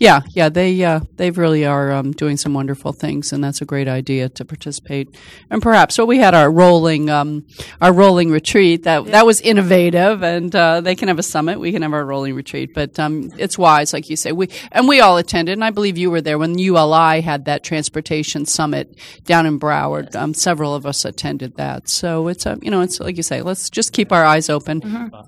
they really are doing some wonderful things, and that's a great idea to participate. And perhaps, we had our rolling retreat that was innovative, and they can have a summit, we can have our rolling retreat, but it's wise, like you say. We all attended, and I believe you were there when ULI had that transportation summit down in Broward. Several of us attended that, so it's it's like you say, let's just keep our eyes open and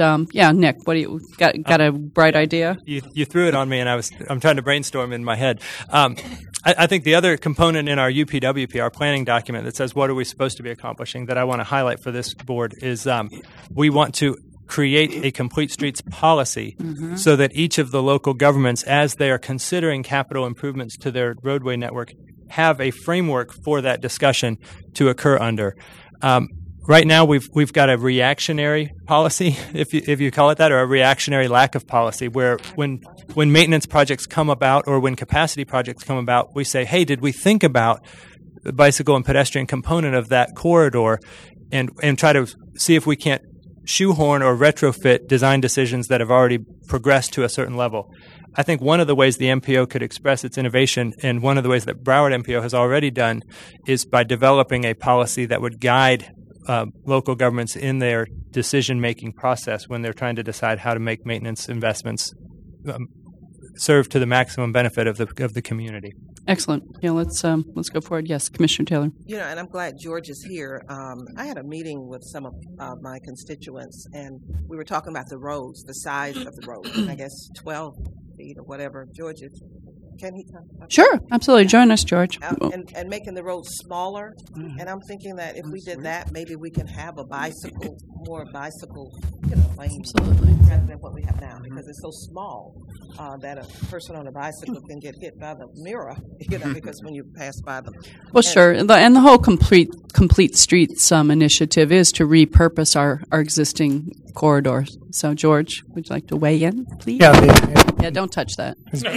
yeah, Nick, what do you got? A bright idea? You threw it on me, and I'm trying to brainstorm in my head. I think the other component in our UPWP, our planning document that says what are we supposed to be accomplishing, that I want to highlight for this board is we want to create a complete streets policy so that each of the local governments, as they are considering capital improvements to their roadway network, have a framework for that discussion to occur under. Right now, we've got a reactionary policy, if you call it that, or a reactionary lack of policy, where when maintenance projects come about or when capacity projects come about, we say, hey, did we think about the bicycle and pedestrian component of that corridor, and try to see if we can't shoehorn or retrofit design decisions that have already progressed to a certain level. I think one of the ways the MPO could express its innovation, and one of the ways that Broward MPO has already done, is by developing a policy that would guide local governments in their decision-making process when they're trying to decide how to make maintenance investments serve to the maximum benefit of the community. Excellent. Yeah, let's go forward. Yes, Commissioner Taylor. And I'm glad George is here. I had a meeting with some of my constituents, and we were talking about the roads, the size of the road. I guess 12 feet or whatever. George, can he talk about Sure, absolutely. Join us, George. And making the roads smaller. And I'm thinking that if we did that, maybe we can have more bicycle lanes rather than what we have now, because it's so small that a person on a bicycle can get hit by the mirror, because when you pass by them. Well, sure. And the whole complete streets initiative is to repurpose our existing corridors. So, George, would you like to weigh in, please? Yeah, don't touch that.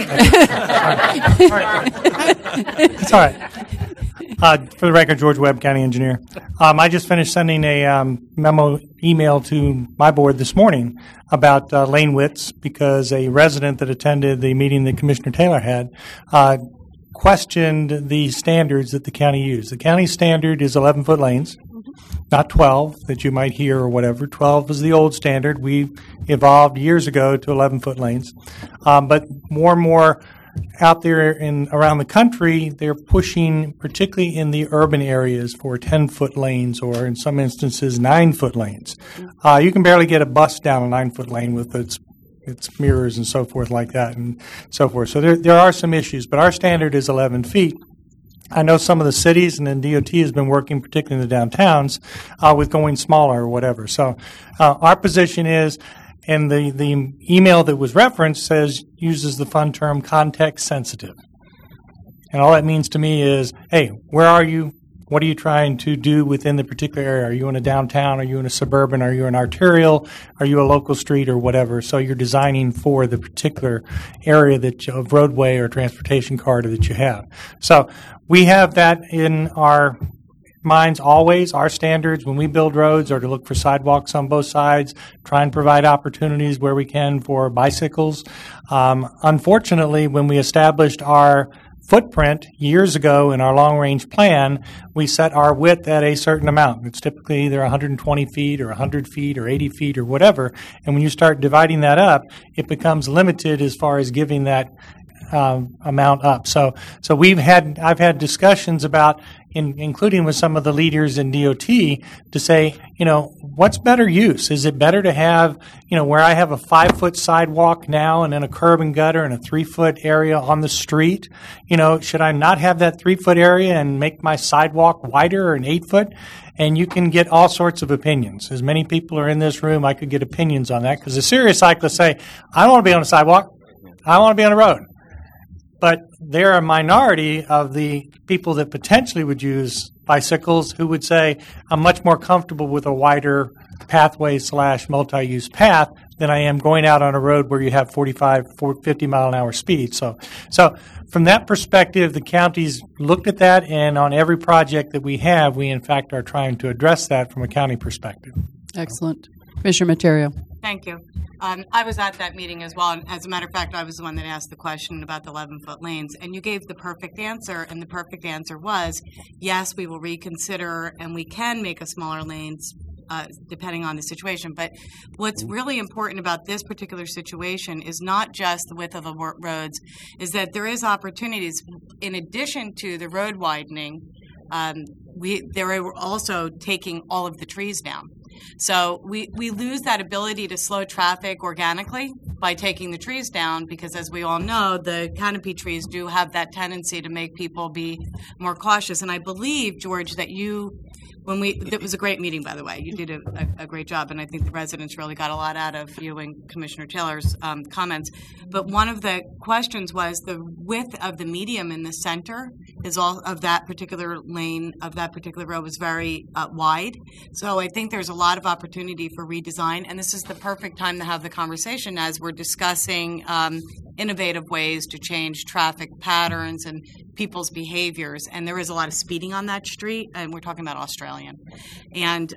It's all right. For the record, George Webb, County Engineer. I just finished sending a memo email to my board this morning about lane widths, because a resident that attended the meeting that Commissioner Taylor had questioned the standards that the county used. The county standard is 11-foot lanes, not 12 that you might hear or whatever. 12 is the old standard. We evolved years ago to 11-foot lanes. But more and more out there around the country, they're pushing, particularly in the urban areas, for 10-foot lanes, or in some instances 9-foot lanes. You can barely get a bus down a 9-foot lane with its mirrors and so forth like that and so forth. So there are some issues, but our standard is 11 feet. I know some of the cities, and then DOT has been working, particularly in the downtowns, with going smaller or whatever. So our position is, and the email that was referenced uses the fun term context sensitive. And all that means to me is, hey, where are you? What are you trying to do within the particular area? Are you in a downtown? Are you in a suburban? Are you an arterial? Are you a local street or whatever? So you're designing for the particular area of roadway or transportation corridor that you have. So we have that in our minds always. Our standards when we build roads are to look for sidewalks on both sides, try and provide opportunities where we can for bicycles. Unfortunately, when we established our footprint years ago in our long-range plan, we set our width at a certain amount. It's typically either 120 feet or 100 feet or 80 feet or whatever. And when you start dividing that up, it becomes limited as far as giving that amount up. So I've had discussions about, including with some of the leaders in DOT, to say, what's better use? Is it better to have, where I have a 5-foot sidewalk now and then a curb and gutter and a 3-foot area on the street? Should I not have that 3-foot area and make my sidewalk wider or an 8-foot? And you can get all sorts of opinions. As many people are in this room, I could get opinions on that, because the serious cyclists say, I don't want to be on a sidewalk. I want to be on a road. But they're a minority of the people that potentially would use bicycles who would say, I'm much more comfortable with a wider pathway / multi-use path than I am going out on a road where you have 45, 50 mile an hour speed. So from that perspective, the county's looked at that, and on every project that we have, we in fact are trying to address that from a county perspective. Excellent. Commissioner Materio. Thank you. I was at that meeting as well, and as a matter of fact, I was the one that asked the question about the 11-foot lanes, and you gave the perfect answer, and the perfect answer was, yes, we will reconsider, and we can make a smaller lanes depending on the situation. But what's really important about this particular situation is not just the width of the roads, is that there is opportunities, in addition to the road widening, they were also taking all of the trees down. So we lose that ability to slow traffic organically by taking the trees down, because as we all know, the canopy trees do have that tendency to make people be more cautious. And I believe, George, that it was a great meeting, by the way. You did a great job, and I think the residents really got a lot out of you and Commissioner Taylor's comments. But one of the questions was the width of the medium in the center of that particular lane, of that particular road, was very wide. So I think there's a lot of opportunity for redesign, and this is the perfect time to have the conversation as we're discussing innovative ways to change traffic patterns and people's behaviors. And there is a lot of speeding on that street, and we're talking about Australian. And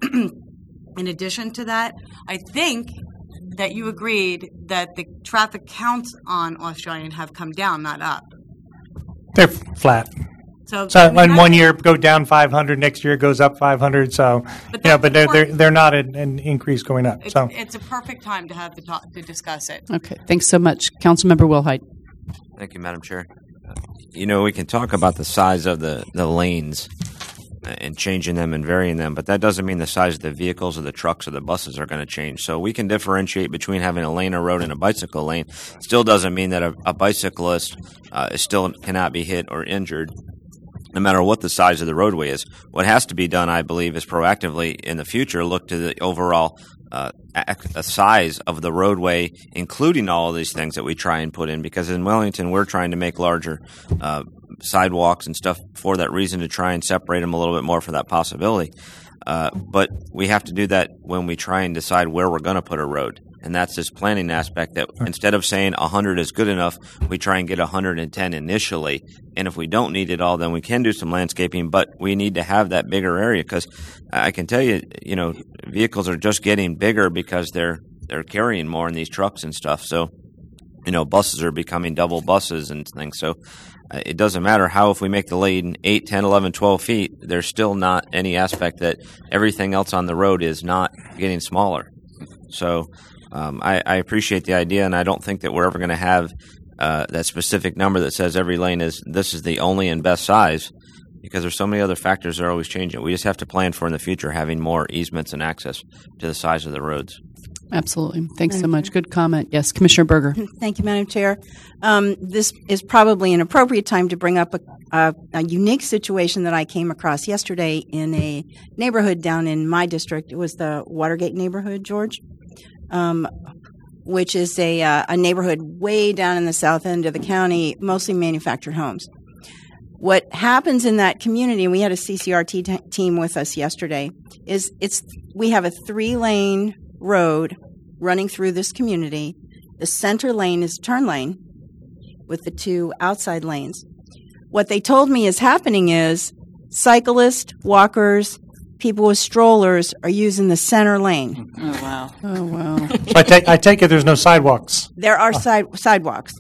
in addition to that, I think that you agreed that the traffic counts on Australian have come down, not up. They're flat. So in 1 year go down 500, next year it goes up 500. So but they're not an increase going up. It's a perfect time to have to discuss it. Okay, thanks so much, Councilmember Wilhite. Thank you, Madam Chair. We can talk about the size of the lanes and changing them and varying them, but that doesn't mean the size of the vehicles or the trucks or the buses are going to change. So we can differentiate between having a lane or road and a bicycle lane. Still doesn't mean that a bicyclist still cannot be hit or injured, no matter what the size of the roadway is. What has to be done, I believe, is proactively in the future look to the overall size of the roadway, including all of these things that we try and put in, because in Wellington we're trying to make larger sidewalks and stuff for that reason, to try and separate them a little bit more for that possibility. But we have to do that when we try and decide where we're going to put a road. And that's this planning aspect, that instead of saying 100 is good enough, we try and get 110 initially. And if we don't need it all, then we can do some landscaping, but we need to have that bigger area, because I can tell you, vehicles are just getting bigger because they're carrying more in these trucks and stuff. So, buses are becoming double buses and things. So it doesn't matter if we make the lane 8, 10, 11, 12 feet, there's still not any aspect that everything else on the road is not getting smaller. So I appreciate the idea, and I don't think that we're ever going to have that specific number that says every lane this is the only and best size, because there's so many other factors that are always changing. We just have to plan for in the future having more easements and access to the size of the roads. Absolutely. Thanks so much. Good comment. Yes, Commissioner Berger. Thank you, Madam Chair. This is probably an appropriate time to bring up a unique situation that I came across yesterday in a neighborhood down in my district. It was the Watergate neighborhood, George, which is a neighborhood way down in the south end of the county, mostly manufactured homes. What happens in that community, and we had a CCRT team with us yesterday, is we have a 3-lane road running through this community. The center lane is a turn lane with the 2 outside lanes. What they told me is happening is cyclists, walkers, people with strollers are using the center lane. Oh, wow. Oh, wow. So I take it there's no sidewalks. There are sidewalks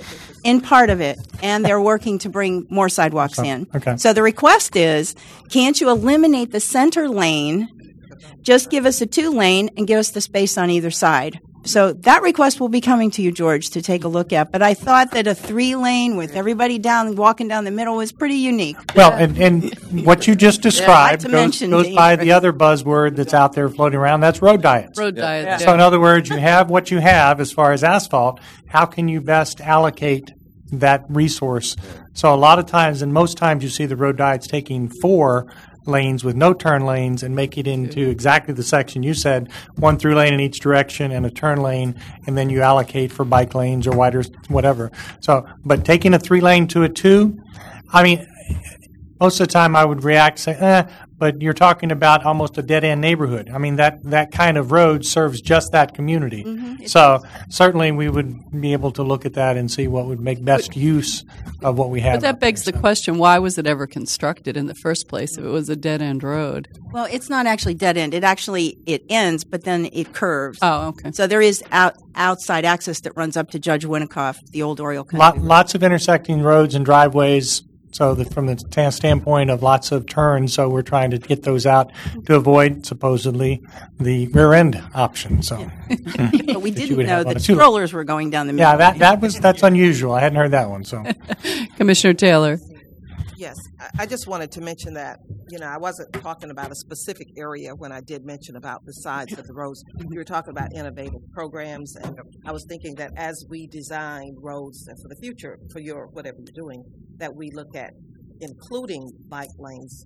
in part of it, and they're working to bring more sidewalks in. Okay. So the request is, can't you eliminate the center lane, just give us a 2-lane, and give us the space on either side? So that request will be coming to you, George, to take a look at. But I thought that a 3-lane with everybody walking down the middle was pretty unique. Well, and what you just described goes by the other buzzword that's out there floating around. That's road diets. Road diets. So in other words, you have what you have as far as asphalt. How can you best allocate that resource? So a lot of times, and most times, you see the road diets taking 4 lanes with no turn lanes and make it into exactly the section you said, 1 through lane in each direction and a turn lane, and then you allocate for bike lanes or wider, whatever. So, but taking a 3-lane to a 2, I mean, most of the time I would react and say, but you're talking about almost a dead-end neighborhood. I mean, that kind of road serves just that community. Mm-hmm. So certainly we would be able to look at that and see what would make best use of what we have. But that begs the question, why was it ever constructed in the first place if it was a dead-end road? Well, it's not actually dead-end. It ends, but then it curves. Oh, okay. So there is outside access that runs up to Judge Winnicott, the old Oriole Country. Lots of intersecting roads and driveways. So from the standpoint of lots of turns, so we're trying to get those out to avoid supposedly the rear end option. So, but we didn't know that strollers were going down the middle. Yeah, that's unusual. I hadn't heard that one. So, Commissioner Taylor. Yes, I just wanted to mention that, I wasn't talking about a specific area when I did mention about the sides of the roads. You were talking about innovative programs, and I was thinking that as we design roads for the future, for whatever you're doing, that we look at including bike lanes,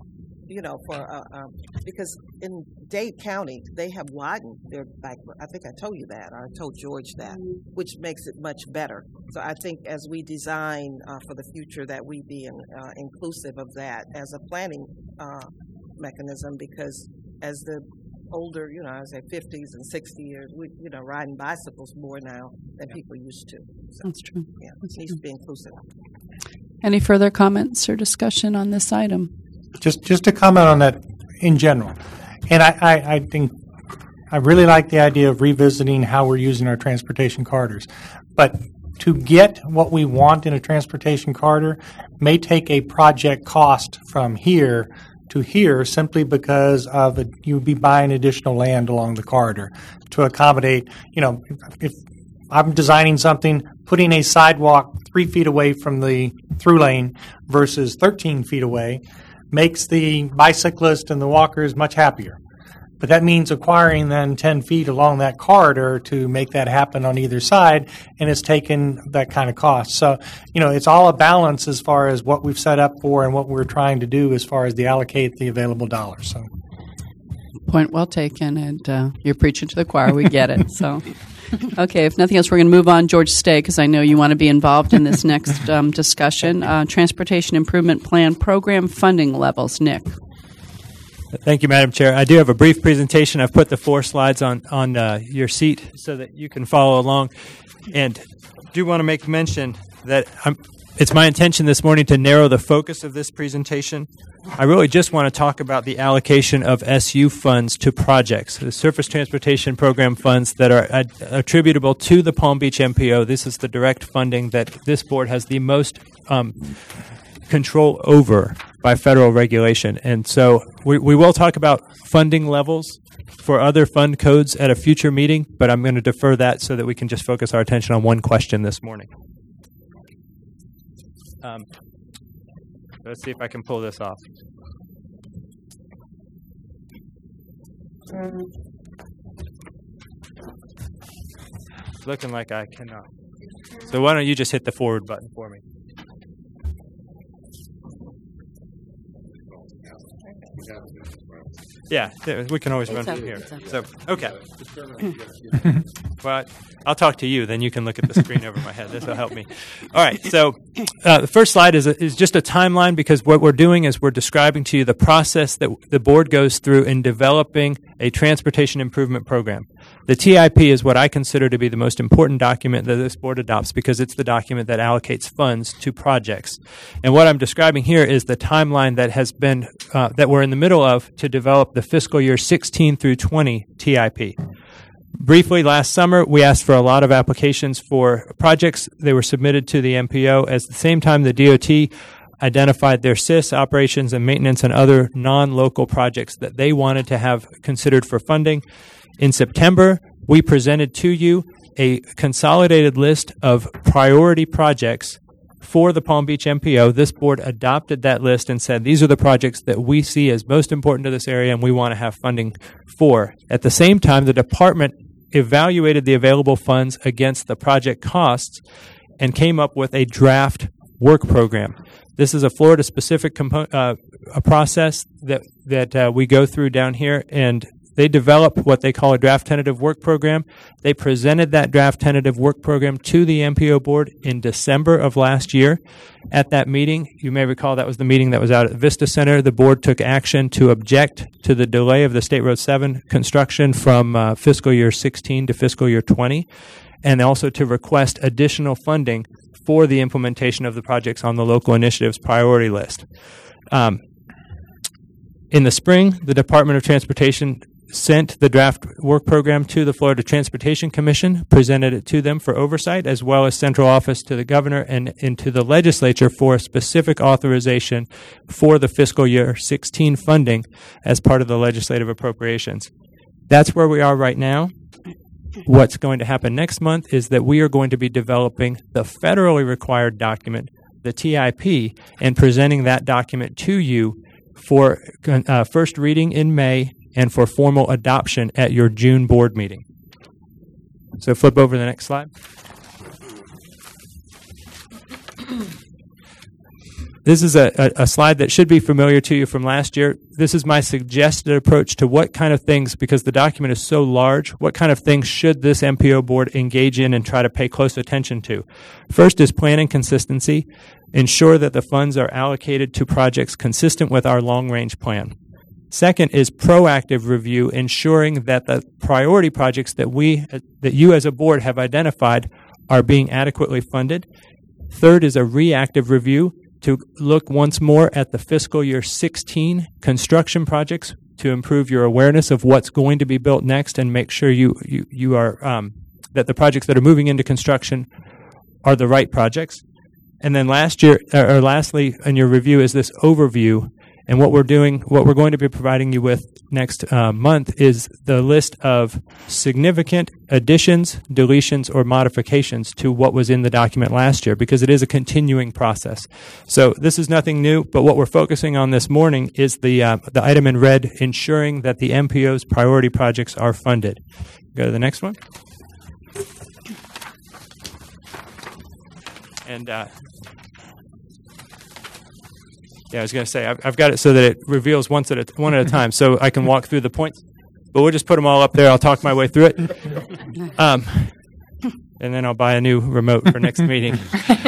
because in Dade County, they have widened their bike. I think I told you that, or I told George that, which makes it much better. So I think as we design for the future, that we be inclusive of that as a planning mechanism, because as the older, as their 50s and 60s years, we, riding bicycles more now than people used to. So, that's true. Yeah, it needs to be inclusive. Any further comments or discussion on this item? Just to comment on that in general. And I think I really like the idea of revisiting how we're using our transportation corridors. But to get what we want in a transportation corridor may take a project cost from here to here simply because of you'd be buying additional land along the corridor to accommodate, if I'm designing something, putting a sidewalk 3 feet away from the through lane versus 13 feet away makes the bicyclist and the walkers much happier. But that means acquiring then 10 feet along that corridor to make that happen on either side, and it's taken that kind of cost. So, it's all a balance as far as what we've set up for and what we're trying to do as far as allocate the available dollars. So, point well taken, and you're preaching to the choir. We get it. So, okay, if nothing else, we're going to move on. George, stay, because I know you want to be involved in this next discussion. Transportation Improvement Plan Program funding levels. Nick. Thank you, Madam Chair. I do have a brief presentation. I've put the 4 slides on your seat so that you can follow along. And do want to make mention that it's my intention this morning to narrow the focus of this presentation. I really just want to talk about the allocation of SU funds to projects, the Surface Transportation Program funds that are attributable to the Palm Beach MPO. This is the direct funding that this board has the most control over by federal regulation. And so we will talk about funding levels for other fund codes at a future meeting, but I'm going to defer that so that we can just focus our attention on one question this morning. Let's see if I can pull this off. It's looking like I cannot. So why don't you just hit the forward button for me? Yeah, we can always run from here. So, okay. Well, I'll talk to you, then you can look at the screen over my head. This will help me. All right, so the first slide is just a timeline, because what we're doing is we're describing to you the process that the board goes through in developing a transportation improvement program. The TIP is what I consider to be the most important document that this board adopts, because it's the document that allocates funds to projects. And what I'm describing here is the timeline that has been that we're in the middle of to develop the fiscal year 16 through 20 TIP. Briefly, last summer, we asked for a lot of applications for projects. They were submitted to the MPO. At the same time, the DOT identified their SIS operations and maintenance and other non-local projects that they wanted to have considered for funding. In September, we presented to you a consolidated list of priority projects for the Palm Beach MPO. This board adopted that list and said, these are the projects that we see as most important to this area and we want to have funding for. At the same time, the department evaluated the available funds against the project costs and came up with a draft work program. This is a Florida-specific process that we go through down here, and they develop what they call a draft tentative work program. They presented that draft tentative work program to the MPO board in December of last year. At that meeting, you may recall that was the meeting that was out at the Vista Center. The board took action to object to the delay of the State Road 7 construction from fiscal year 16 to fiscal year 20, and also to request additional funding for the implementation of the projects on the local initiatives priority list. In the spring, the Department of Transportation sent the draft work program to the Florida Transportation Commission, presented it to them for oversight, as well as central office to the governor and into the legislature for specific authorization for the fiscal year 16 funding as part of the legislative appropriations. That's where we are right now. What's going to happen next month is that we are going to be developing the federally required document, the TIP and presenting that document to you for first reading in May and for formal adoption at your June board meeting. So flip over to the next slide. This is a slide that should be familiar to you from last year. This is my suggested approach to what kind of things, because the document is so large, what kind of things should this MPO board engage in and try to pay close attention to. First is planning consistency. Ensure that the funds are allocated to projects consistent with our long-range plan. Second is proactive review, ensuring that the priority projects that you as a board have identified are being adequately funded. Third is a reactive review, to look once more at the fiscal year 16 construction projects to improve your awareness of what's going to be built next and make sure you are that the projects that are moving into construction are the right projects. And then lastly in your review is this overview. And what we're going to be providing you with next month is the list of significant additions, deletions, or modifications to what was in the document last year, because it is a continuing process. So this is nothing new, but what we're focusing on this morning is the item in red, ensuring that the MPO's priority projects are funded. Go to the next one. And I was going to say, I've got it so that it reveals one at a time, so I can walk through the points. But we'll just put them all up there. I'll talk my way through it. And then I'll buy a new remote for next meeting.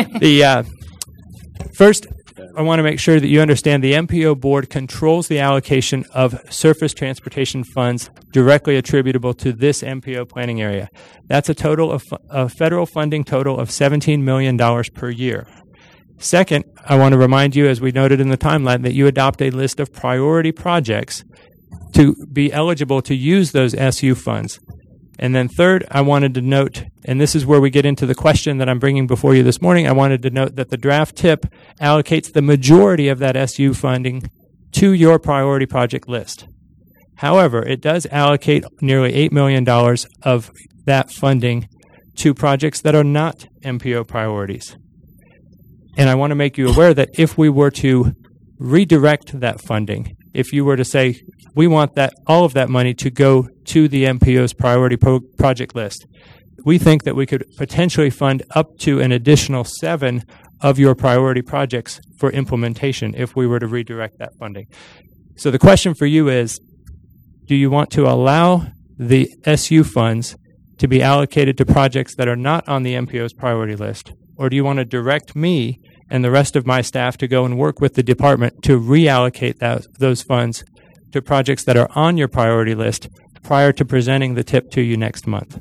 First, I want to make sure that you understand the MPO board controls the allocation of surface transportation funds directly attributable to this MPO planning area. That's a federal funding total of $17 million per year. Second, I want to remind you, as we noted in the timeline, that you adopt a list of priority projects to be eligible to use those SU funds. And then third, I wanted to note, and this is where we get into the question that I'm bringing before you this morning, I wanted to note that the draft tip allocates the majority of that SU funding to your priority project list. However, it does allocate nearly $8 million of that funding to projects that are not MPO priorities. And I want to make you aware that if we were to redirect that funding, if you were to say, we want all of that money to go to the MPO's priority project list, we think that we could potentially fund up to an additional 7 of your priority projects for implementation if we were to redirect that funding. So the question for you is, do you want to allow the SU funds to be allocated to projects that are not on the MPO's priority list? Or do you want to direct me and the rest of my staff to go and work with the department to reallocate those funds to projects that are on your priority list prior to presenting the tip to you next month?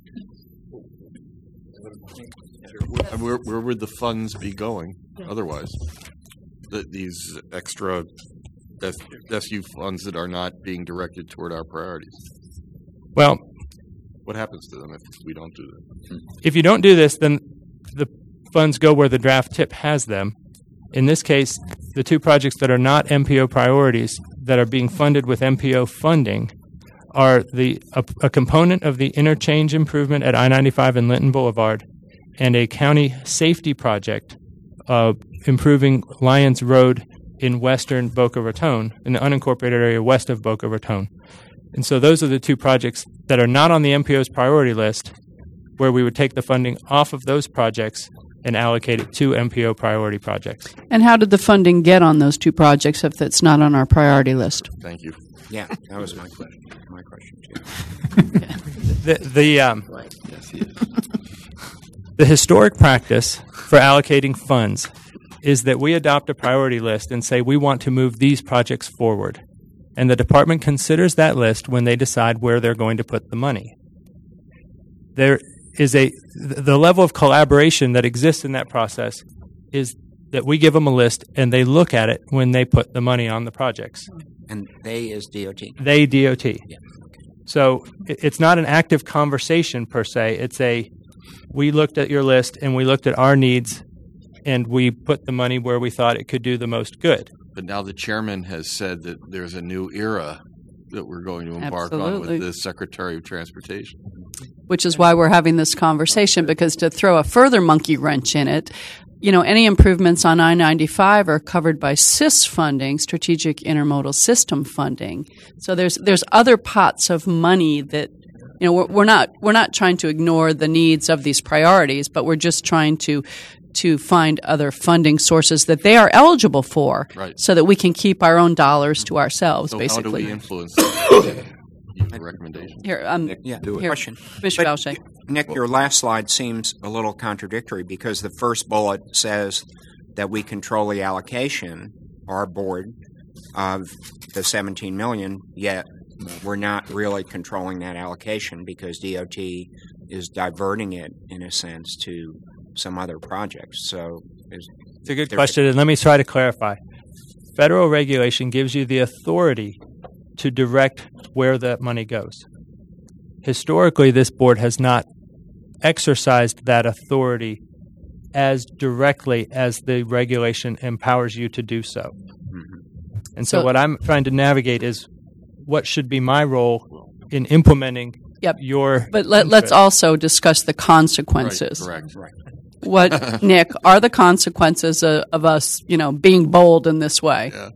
Where would the funds be going otherwise? These extra SU funds that are not being directed toward our priorities? Well, what happens to them if we don't do that? If you don't do this, then the funds go where the draft tip has them. In this case, the 2 projects that are not MPO priorities that are being funded with MPO funding are a component of the interchange improvement at I-95 and Linton Boulevard and a county safety project improving Lyons Road in western Boca Raton, in the unincorporated area west of Boca Raton. And so those are the 2 projects that are not on the MPO's priority list, where we would take the funding off of those projects and allocate it to MPO priority projects. And how did the funding get on those 2 projects if it's not on our priority list? Thank you. Yeah, that was my question. My question too. The historic practice for allocating funds is that we adopt a priority list and say we want to move these projects forward. And the department considers that list when they decide where they're going to put the money. There is the level of collaboration that exists in that process is that we give them a list and they look at it when they put the money on the projects. And they is DOT? They, DOT. Yeah. So it's not an active conversation per se. It's we looked at your list and we looked at our needs and we put the money where we thought it could do the most good. But now the chairman has said that there's a new era that we're going to embark on with the Secretary of Transportation. Which is why we're having this conversation, because to throw a further monkey wrench in it, any improvements on I-95 are covered by SIS funding, Strategic Intermodal System funding. So there's other pots of money that, we're not trying to ignore the needs of these priorities, but we're just trying to find other funding sources that they are eligible for, Right. so that we can keep our own dollars to ourselves, So basically. how do we influence the recommendation? Here, Yeah, here, question. Commissioner But, Boucher. Nick, your last slide seems a little contradictory because the first bullet says that we control the allocation, our board, of the $17 million, yet we're not really controlling that allocation because DOT is diverting it, in a sense, to some other projects. So It's a good question, and let me try to clarify. Federal regulation gives you the authority to direct where that money goes. Historically, this board has not exercised that authority as directly as the regulation empowers you to do so. And so what I'm trying to navigate is what should be my role in implementing your... But let's also discuss the consequences. Right, correct. What, Nick, are the consequences of us, being bold in this way? Yeah.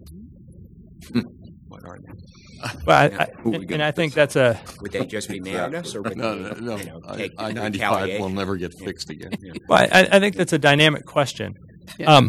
What are they? Well, I think that's a... Would they just be mad at us, or would No. they take I-95 retaliation? will never get fixed again. Well, I think that's a dynamic question. Yeah.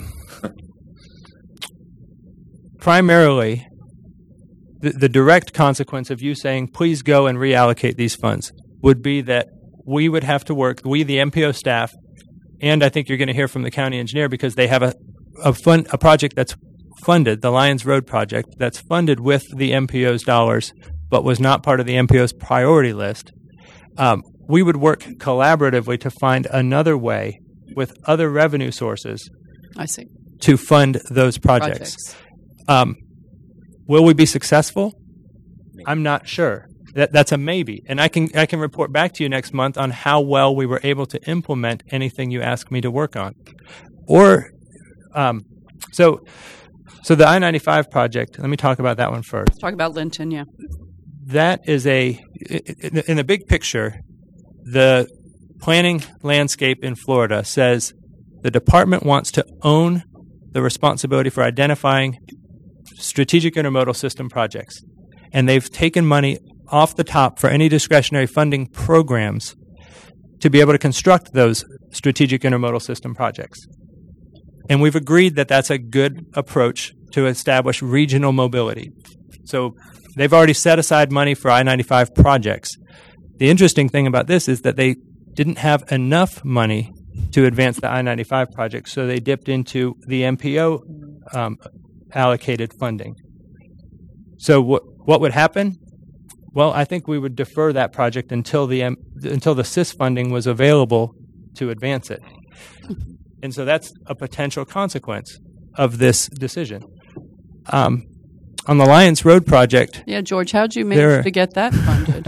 Primarily, the direct consequence of you saying, please go and reallocate these funds, would be that we would have to work, we, the MPO staff, and I think you're going to hear from the county engineer because they have a project that's funded, the Lyons Road project, that's funded with the MPO's dollars, but was not part of the MPO's priority list. We would work collaboratively to find another way with other revenue sources. I see. To fund those projects. Will we be successful? I'm not sure. That's a maybe, and I can report back to you next month on how well we were able to implement anything you ask me to work on. Or, so the I-95 project. Let me talk about that one first. Talk about Linton, yeah. That is in the big picture, the planning landscape in Florida says the department wants to own the responsibility for identifying strategic intermodal system projects. And they've taken money off the top for any discretionary funding programs to be able to construct those strategic intermodal system projects. And we've agreed that that's a good approach to establish regional mobility. So they've already set aside money for I-95 projects. The interesting thing about this is that they didn't have enough money to advance the I-95 project, so they dipped into the MPO allocated funding. So what would happen? Well, I think we would defer that project until the SIS funding was available to advance it. And so that's a potential consequence of this decision. On the Lyons Road project... Yeah, George, how'd you manage to get that funded?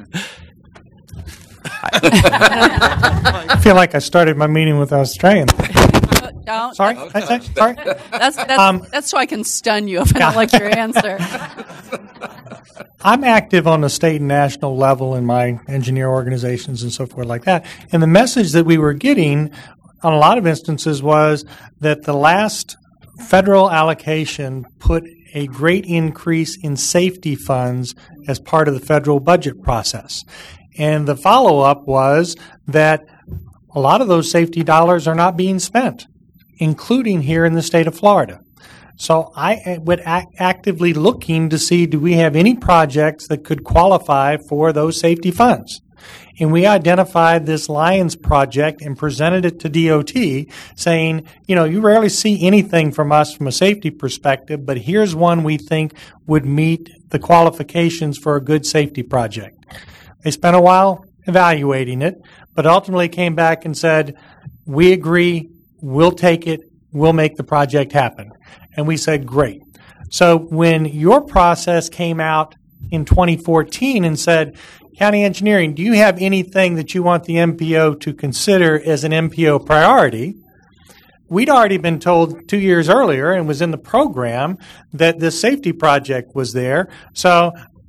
I feel like I started my meeting with Australians. Sorry? Sorry? That's so I can stun you if I don't like your answer. I'm active on the state and national level in my engineer organizations and so forth like that. And the message that we were getting on a lot of instances was that the last federal allocation put a great increase in safety funds as part of the federal budget process. And the follow-up was that a lot of those safety dollars are not being spent, including here in the state of Florida. So I would actively looking to see, do we have any projects that could qualify for those safety funds? And we identified this Lyons project and presented it to DOT saying, you rarely see anything from us from a safety perspective, but here's one we think would meet the qualifications for a good safety project. They spent a while evaluating it, but ultimately came back and said, we agree, we'll take it, we'll make the project happen. And we said, great. So when your process came out in 2014 and said, County Engineering, do you have anything that you want the MPO to consider as an MPO priority? We'd already been told 2 years earlier and was in the program that this safety project was there. So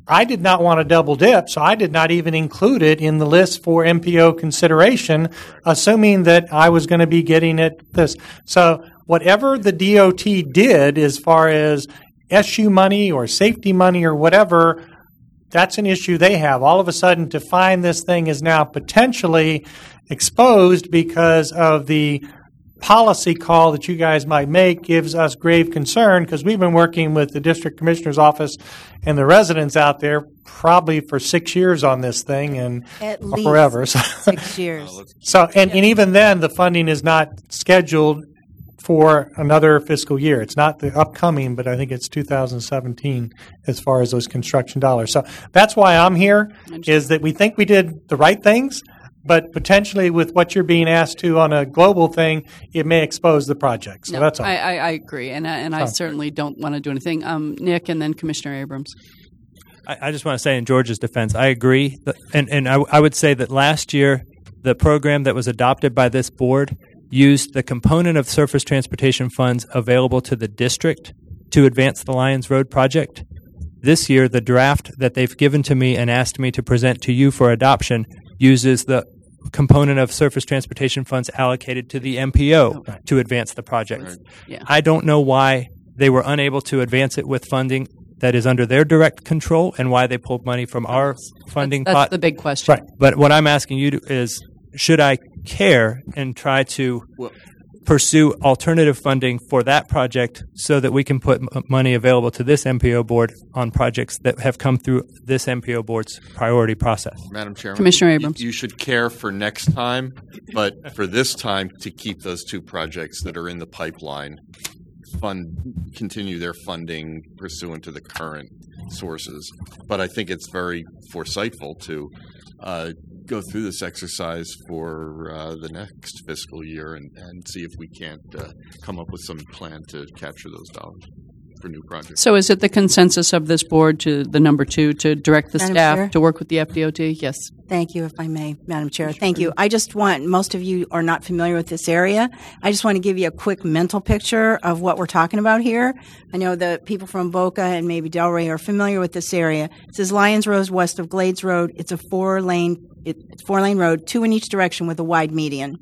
I did not want to double dip, so I did not even include it in the list for MPO consideration, assuming that I was going to be getting it this. So whatever the DOT did as far as SU money or safety money or whatever, that's an issue they have. All of a sudden, to find this thing is now potentially exposed because of the policy call that you guys might make gives us grave concern, because we've been working with the district commissioner's office and the residents out there probably for 6 years on this thing, and at least forever. 6 years. So, and even then, the funding is not scheduled for another fiscal year. It's not the upcoming, but I think it's 2017 as far as those construction dollars. So that's why I'm here, is that we think we did the right things, but potentially with what you're being asked to on a global thing, it may expose the project. So that's all. I agree, and I certainly don't want to do anything. Nick, and then Commissioner Abrams. I just want to say in George's defense, I agree. And I would say that last year, the program that was adopted by this board used the component of surface transportation funds available to the district to advance the Lyons Road project. This year, the draft that they've given to me and asked me to present to you for adoption uses the component of surface transportation funds allocated to the MPO to advance the project. Right. Yeah. I don't know why they were unable to advance it with funding that is under their direct control and why they pulled money from our funding pot. That's the big question. Right. But what I'm asking you is, should I care and try to pursue alternative funding for that project so that we can put money available to this MPO board on projects that have come through this MPO board's priority process? Madam Chairman, Commissioner Abrams. You should care for next time, but for this time, to keep those two projects that are in the pipeline, continue their funding pursuant to the current sources. But I think it's very foresightful to go through this exercise for the next fiscal year and see if we can't come up with some plan to capture those dollars for new projects. So is it the consensus of this board, to the number 2, to direct the Madam staff Chair? to work with the FDOT? Yes. Thank you, if I may, Madam Chair. Thank you. I just want, most of you are not familiar with this area. I just want to give you a quick mental picture of what we're talking about here. I know the people from Boca and maybe Delray are familiar with this area. It says Lyons Road west of Glades Road. It's a four-lane road, 2 in each direction with a wide median.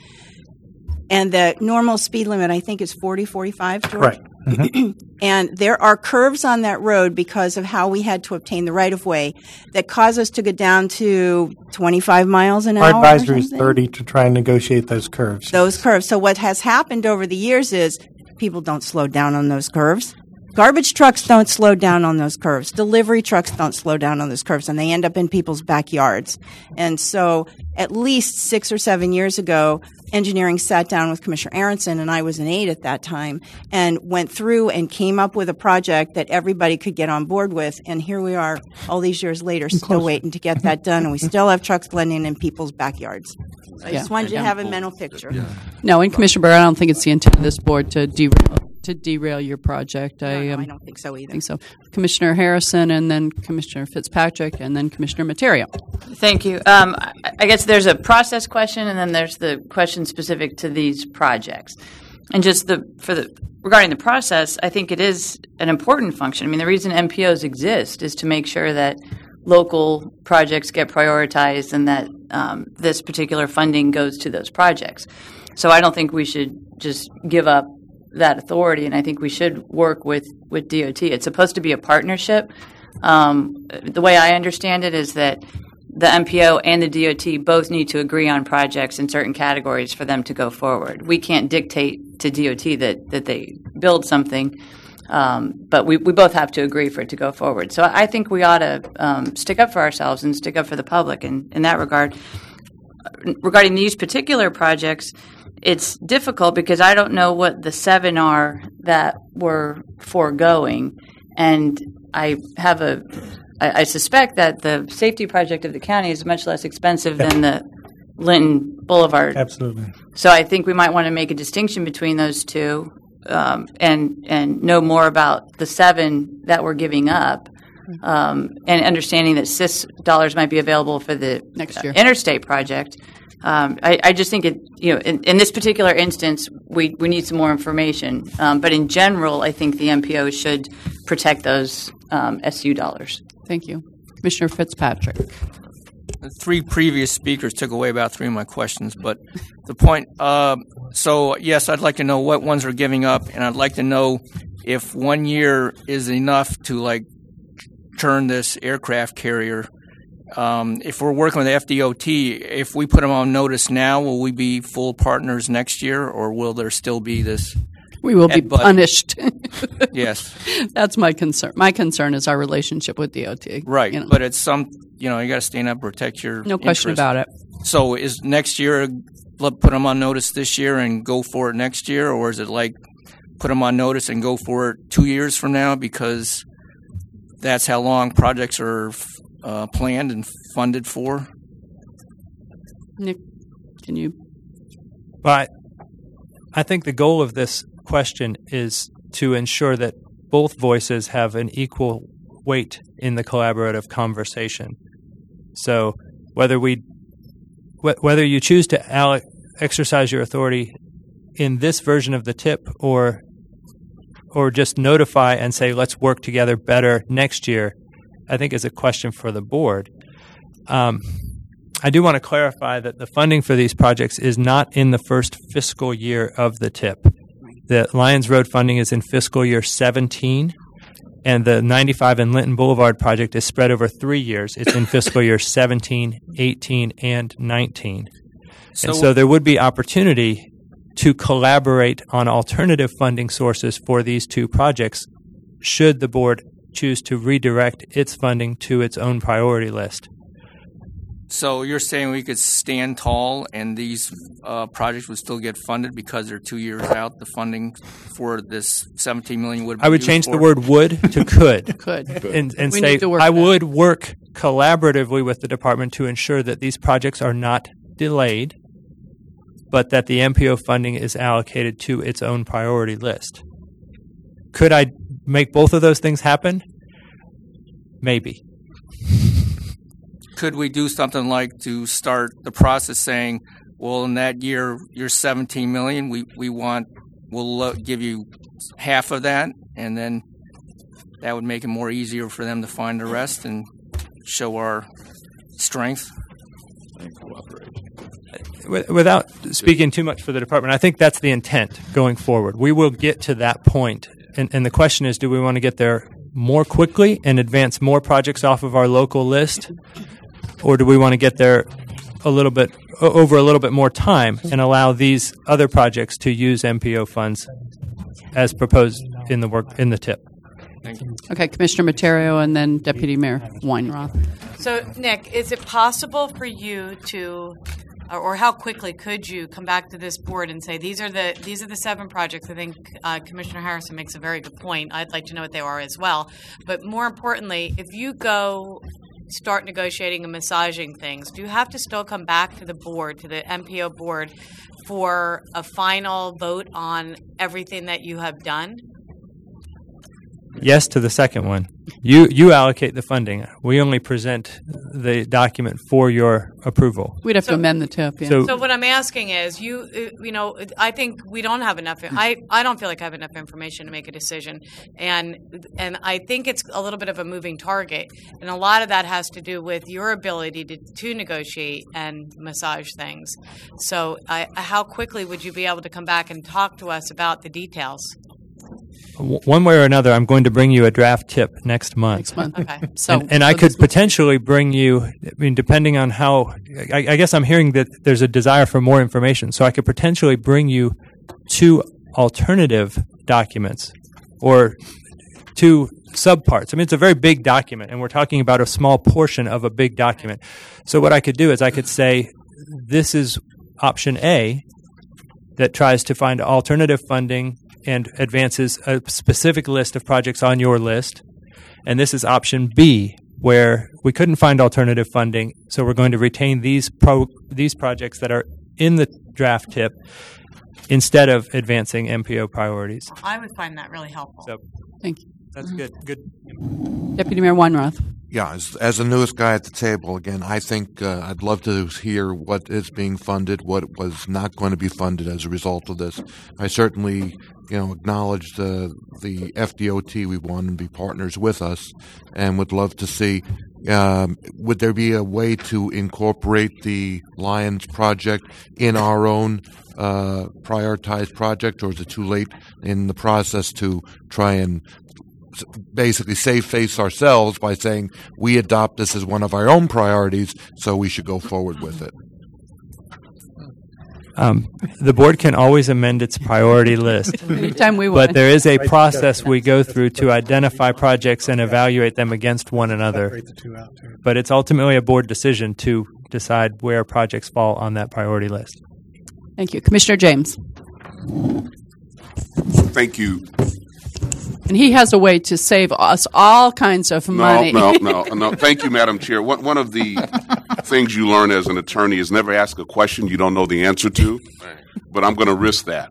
And the normal speed limit, I think, is 40, 45, George? Right. Mm-hmm. And there are curves on that road because of how we had to obtain the right-of-way that cause us to go down to 25 miles an hour. Our advisory is 30 to try and negotiate those curves. Those curves. So what has happened over the years is people don't slow down on those curves. Garbage trucks don't slow down on those curves. Delivery trucks don't slow down on those curves, and they end up in people's backyards. And so at least 6 or 7 years ago, engineering sat down with Commissioner Aronson, and I was an aide at that time, and went through and came up with a project that everybody could get on board with. And here we are all these years later, still waiting to get that done, and we still have trucks blending in people's backyards. I just wanted you to have a mental picture. No, and Commissioner Barr, I don't think it's the intent of this board to derail your project. No, I don't think so either. Commissioner Harrison, and then Commissioner Fitzpatrick, and then Commissioner Materio. Thank you. I guess there's a process question, and then there's the question specific to these projects. And just regarding the process, I think it is an important function. I mean, the reason MPOs exist is to make sure that local projects get prioritized and that this particular funding goes to those projects. So I don't think we should just give up that authority, and I think we should work with DOT. It's supposed to be a partnership. The way I understand it is that the MPO and the DOT both need to agree on projects in certain categories for them to go forward. We can't dictate to DOT that they build something, but we both have to agree for it to go forward. So I think we ought to stick up for ourselves and stick up for the public in that regard. Regarding these particular projects, it's difficult because I don't know what the 7 are that we're foregoing, and I suspect that the safety project of the county is much less expensive than the Linton Boulevard. Absolutely. So I think we might want to make a distinction between those two, and know more about the 7 that we're giving up, and understanding that CIS dollars might be available for the next year interstate project. I just think in this particular instance, we need some more information. But in general, I think the MPO should protect those SU dollars. Thank you. Commissioner Fitzpatrick. The three previous speakers took away about three of my questions, but the point, so yes, I'd like to know what ones are giving up, and I'd like to know if 1 year is enough to like turn this aircraft carrier. If we're working with FDOT, if we put them on notice now, will we be full partners next year, or will there still be this? We will be punished. Yes. That's my concern. My concern is our relationship with DOT. Right, you know. but it's you got to stand up, protect your No question interest. about it. So is next year, put them on notice this year and go for it next year, or is it like put them on notice and go for it 2 years from now, because that's how long projects are planned and funded for? Nick, can you? Well, I think the goal of this question is to ensure that both voices have an equal weight in the collaborative conversation. So whether you choose to exercise your authority in this version of the TIP or just notify and say, let's work together better next year, I think is a question for the board. I do want to clarify that the funding for these projects is not in the first fiscal year of the TIP. The Lyons Road funding is in fiscal year 17, and the 95 and Linton Boulevard project is spread over 3 years. It's in fiscal year 17, 18, and 19. And so there would be opportunity to collaborate on alternative funding sources for these two projects should the board choose to redirect its funding to its own priority list. So you're saying we could stand tall and these projects would still get funded because they're 2 years out, the funding for this $17 million would be I would change the word would to could. Could. And say I would work collaboratively with the department to ensure that these projects are not delayed, but that the MPO funding is allocated to its own priority list. Could I make both of those things happen? Maybe. Could we do something like to start the process saying, well, in that year, you're $17 million, we'll give you half of that, and then that would make it more easier for them to find the rest and show our strength? Without speaking too much for the department, I think that's the intent going forward. We will get to that point, and the question is, do we want to get there more quickly and advance more projects off of our local list, or do we want to get there over a little bit more time and allow these other projects to use MPO funds as proposed in the TIP? Thank you. Okay, Commissioner Materio and then Deputy Mayor Weinroth. So, Nick, is it possible for you to, or how quickly could you come back to this board and say these are the 7 projects? I think Commissioner Harrison makes a very good point. I'd like to know what they are as well. But more importantly, if you go start negotiating and massaging things, do you have to still come back to the board, to the MPO board, for a final vote on everything that you have done? Yes to the second one. You allocate the funding. We only present the document for your approval. We'd have to amend the TIP. Yeah. So what I'm asking is, I think we don't have enough. I don't feel like I have enough information to make a decision, and I think it's a little bit of a moving target, and a lot of that has to do with your ability to negotiate and massage things. So how quickly would you be able to come back and talk to us about the details? One way or another, I'm going to bring you a draft TIP next month. Okay. And I could potentially bring you, depending on how, I guess I'm hearing that there's a desire for more information. So I could potentially bring you 2 alternative documents or 2 subparts. It's a very big document, and we're talking about a small portion of a big document. So what I could do is I could say, this is option A that tries to find alternative funding and advances a specific list of projects on your list. And this is option B, where we couldn't find alternative funding, so we're going to retain these projects that are in the draft TIP instead of advancing MPO priorities. I would find that really helpful. So, thank you. That's good. Good. Deputy Mayor Weinroth. Yeah, as the newest guy at the table, again, I think I'd love to hear what is being funded, what was not going to be funded as a result of this. I certainly, acknowledge the FDOT. We want to be partners with us, and would love to see. Would there be a way to incorporate the Lions project in our own prioritized project, or is it too late in the process to try and basically save face ourselves by saying we adopt this as one of our own priorities, so we should go forward with it? The board can always amend its priority list. Anytime we want. But there is a process we go through to identify projects and evaluate them against one another. But it's ultimately a board decision to decide where projects fall on that priority list. Thank you. Commissioner James. Thank you. And he has a way to save us all kinds of money. No. Thank you, Madam Chair. One of the things you learn as an attorney is never ask a question you don't know the answer to, but I'm going to risk that.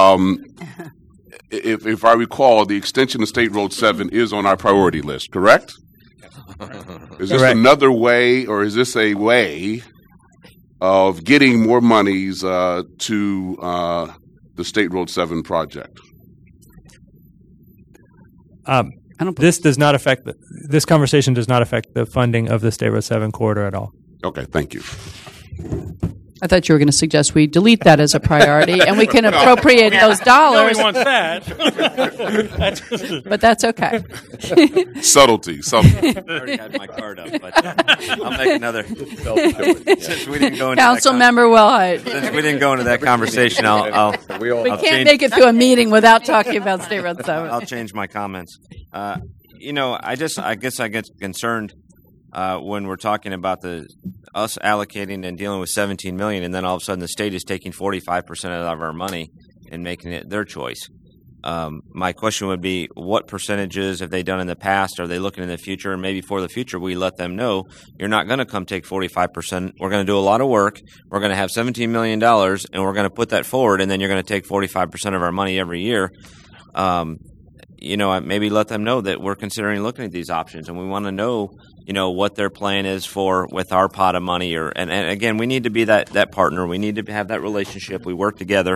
If I recall, the extension of State Road 7 is on our priority list, correct? Is this another way, or is this a way of getting more monies to the State Road 7 project? This does not affect this conversation does not affect the funding of the State Road 7 corridor at all. Okay, thank you. I thought you were going to suggest we delete that as a priority and we can appropriate those dollars. No one wants that. But that's okay. Subtlety. I already had my card up, but I'll make another. Since we didn't go into Council Member Wilhite. Since we didn't go into that conversation, I'll we can't make it through a meeting without talking about State Road 7. I'll change my comments. I guess I get concerned when we're talking about us allocating and dealing with $17 million, and then all of a sudden the state is taking 45% of our money and making it their choice. My question would be, what percentages have they done in the past? Are they looking in the future? And maybe for the future, we let them know, you're not going to come take 45%. We're going to do a lot of work. We're going to have $17 million, and we're going to put that forward, and then you're going to take 45% of our money every year. Maybe let them know that we're considering looking at these options, and we want to know, what their plan is with our pot of money. And again, we need to be that partner. We need to have that relationship. We work together,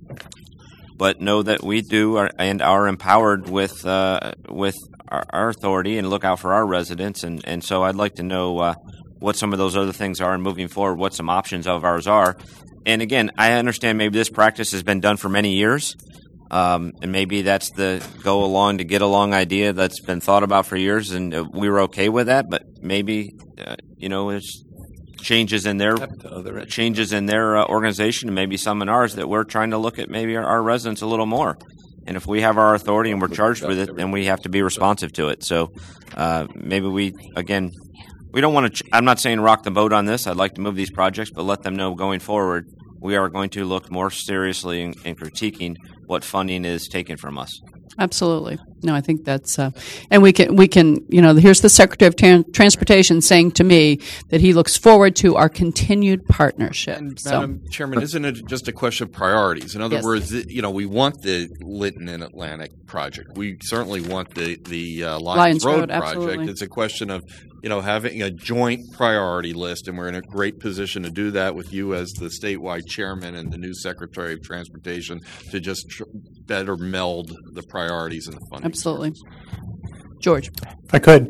but know that we do and are empowered with our authority and look out for our residents. And so I'd like to know what some of those other things are, and moving forward, what some options of ours are. And again, I understand maybe this practice has been done for many years. And maybe that's the go along to get along idea that's been thought about for years, and we were okay with that. But maybe it's changes in their organization, and maybe some in ours, that we're trying to look at maybe our residents a little more. And if we have our authority and we're charged with it, then we have to be responsive to it. So maybe we don't want to. I'm not saying rock the boat on this. I'd like to move these projects, but let them know going forward, we are going to look more seriously in critiquing what funding is taken from us. Absolutely. No, I think that's, and we can, here's the Secretary of Transportation saying to me that he looks forward to our continued partnership. And Madam Chairman, isn't it just a question of priorities? In other words, we want the Lytton and Atlantic project. We certainly want the Lions Road project. Absolutely. It's a question of, having a joint priority list, and we're in a great position to do that with you as the statewide chairman and the new Secretary of Transportation to just better meld the priorities and the funding. Absolutely. George. If I could,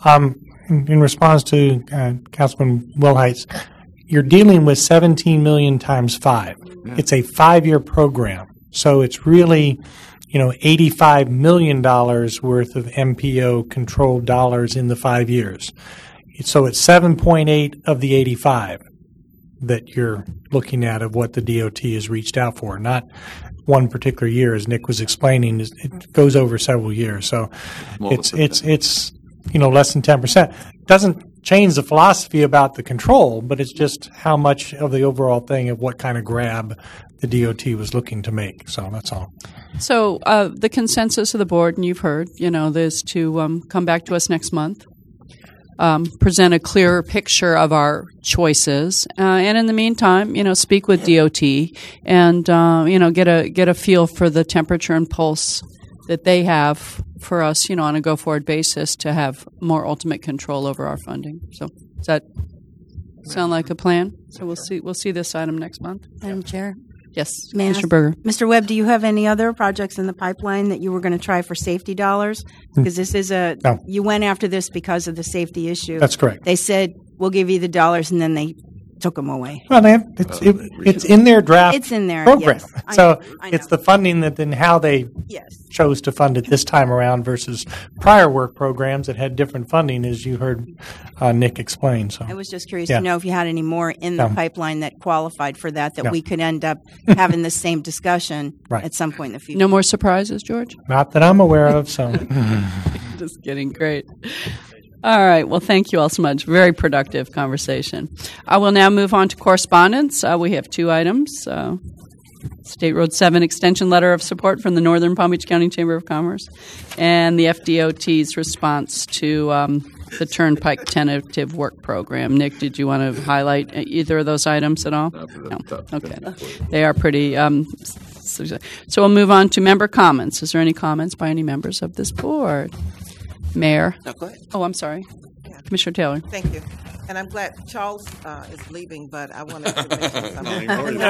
in response to Councilman Wilhite's, you're dealing with $17 million times 5. Yeah. It's a 5-year program, so it's really $85 million worth of MPO controlled dollars in the 5 years. So it's 7.8 of the 85 that you're looking at of what the DOT has reached out for, not one particular year, as Nick was explaining. It goes over several years. So it's less than 10%. Doesn't change the philosophy about the control, but it's just how much of the overall thing of what kind of grab the DOT was looking to make. So that's all. So the consensus of the board, and you've heard, is to come back to us next month, present a clearer picture of our choices, and in the meantime, speak with DOT and get a feel for the temperature and pulse that they have for us, on a go-forward basis to have more ultimate control over our funding. So does that sound like a plan? So we'll see this item next month. Madam Chair? Yes, May I Mr. ask- Berger. Mr. Webb, do you have any other projects in the pipeline that you were going to try for safety dollars? Because this is No. you went after this because of the safety issue. That's correct. They said, we'll give you the dollars, and then they took them away. Well, it's in their draft It's in there, program. yes. I So know, I it's the funding that then how they chose to fund it this time around versus prior work programs that had different funding, as you heard Nick explain. So I was just curious Yeah. to know if you had any more in the No. pipeline that qualified for that No. we could end up having the same discussion Right. at some point in the future. No more surprises, George? Not that I'm aware of. So Just kidding. Great. All right. Well, thank you all so much. Very productive conversation. I will now move on to correspondence. We have two items. State Road 7 extension letter of support from the Northern Palm Beach County Chamber of Commerce and the FDOT's response to the Turnpike Tentative Work Program. Nick, did you want to highlight either of those items at all? No. Okay. They are pretty. So we'll move on to member comments. Is there any comments by any members of this board? Mayor. No, go ahead. Oh, I'm sorry. Commissioner Taylor. Thank you. And I'm glad Charles is leaving, but I wanted to mention something. No, he's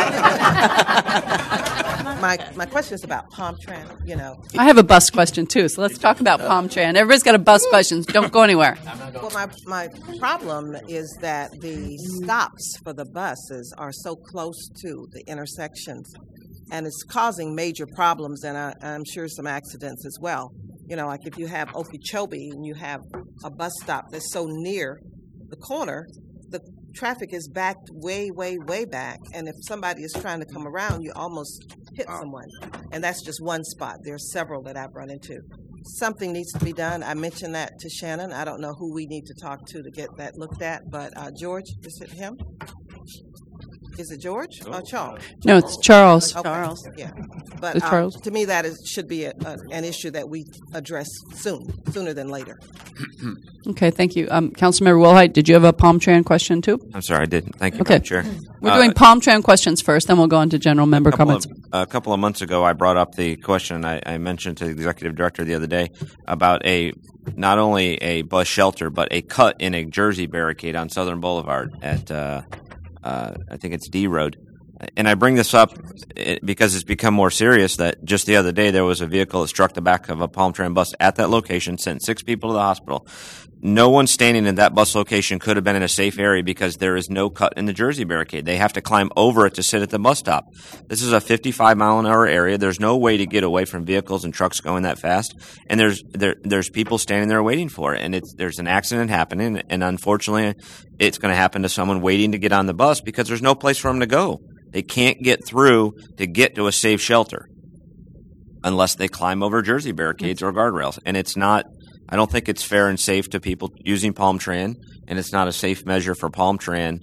My question is about Palm Tran, I have a bus question, too, so let's talk about Palm Tran. Everybody's got a bus question. Don't go anywhere. Well, my problem is that the stops for the buses are so close to the intersections, and it's causing major problems, and I'm sure some accidents as well. Like if you have Okeechobee and you have a bus stop that's so near the corner, the traffic is backed way, way, way back, and if somebody is trying to come around, you almost hit someone. And that's just one spot. There's several that I've run into. Something needs to be done. I mentioned that to Shannon. I don't know who we need to talk to get that looked at, but George, is it him? Is it George or Charles? No, it's Charles. Okay. Charles. Yeah. But It's Charles. to me, that should be an issue that we address sooner than later. Okay, thank you. Councilmember Wilhite, did you have a Palm Tran question, too? I'm sorry, I didn't. Thank you, Okay. Madam Chair. We're doing Palm Tran questions first, then we'll go on to general member comments. A couple of months ago, I brought up the question I mentioned to the executive director the other day about not only a bus shelter, but a cut in a Jersey barricade on Southern Boulevard at I think it's D Road. And I bring this up because it's become more serious that just the other day there was a vehicle that struck the back of a Palm Tran bus at that location, sent 6 people to the hospital. No one standing in that bus location could have been in a safe area because there is no cut in the Jersey barricade. They have to climb over it to sit at the bus stop. This is a 55-mile-an-hour area. There's no way to get away from vehicles and trucks going that fast. And there's people standing there waiting for it. And there's an accident happening. And unfortunately, it's going to happen to someone waiting to get on the bus because there's no place for them to go. They can't get through to get to a safe shelter unless they climb over Jersey barricades or guardrails. And it's not. I don't think it's fair and safe to people using Palm Tran, and it's not a safe measure for Palm Tran,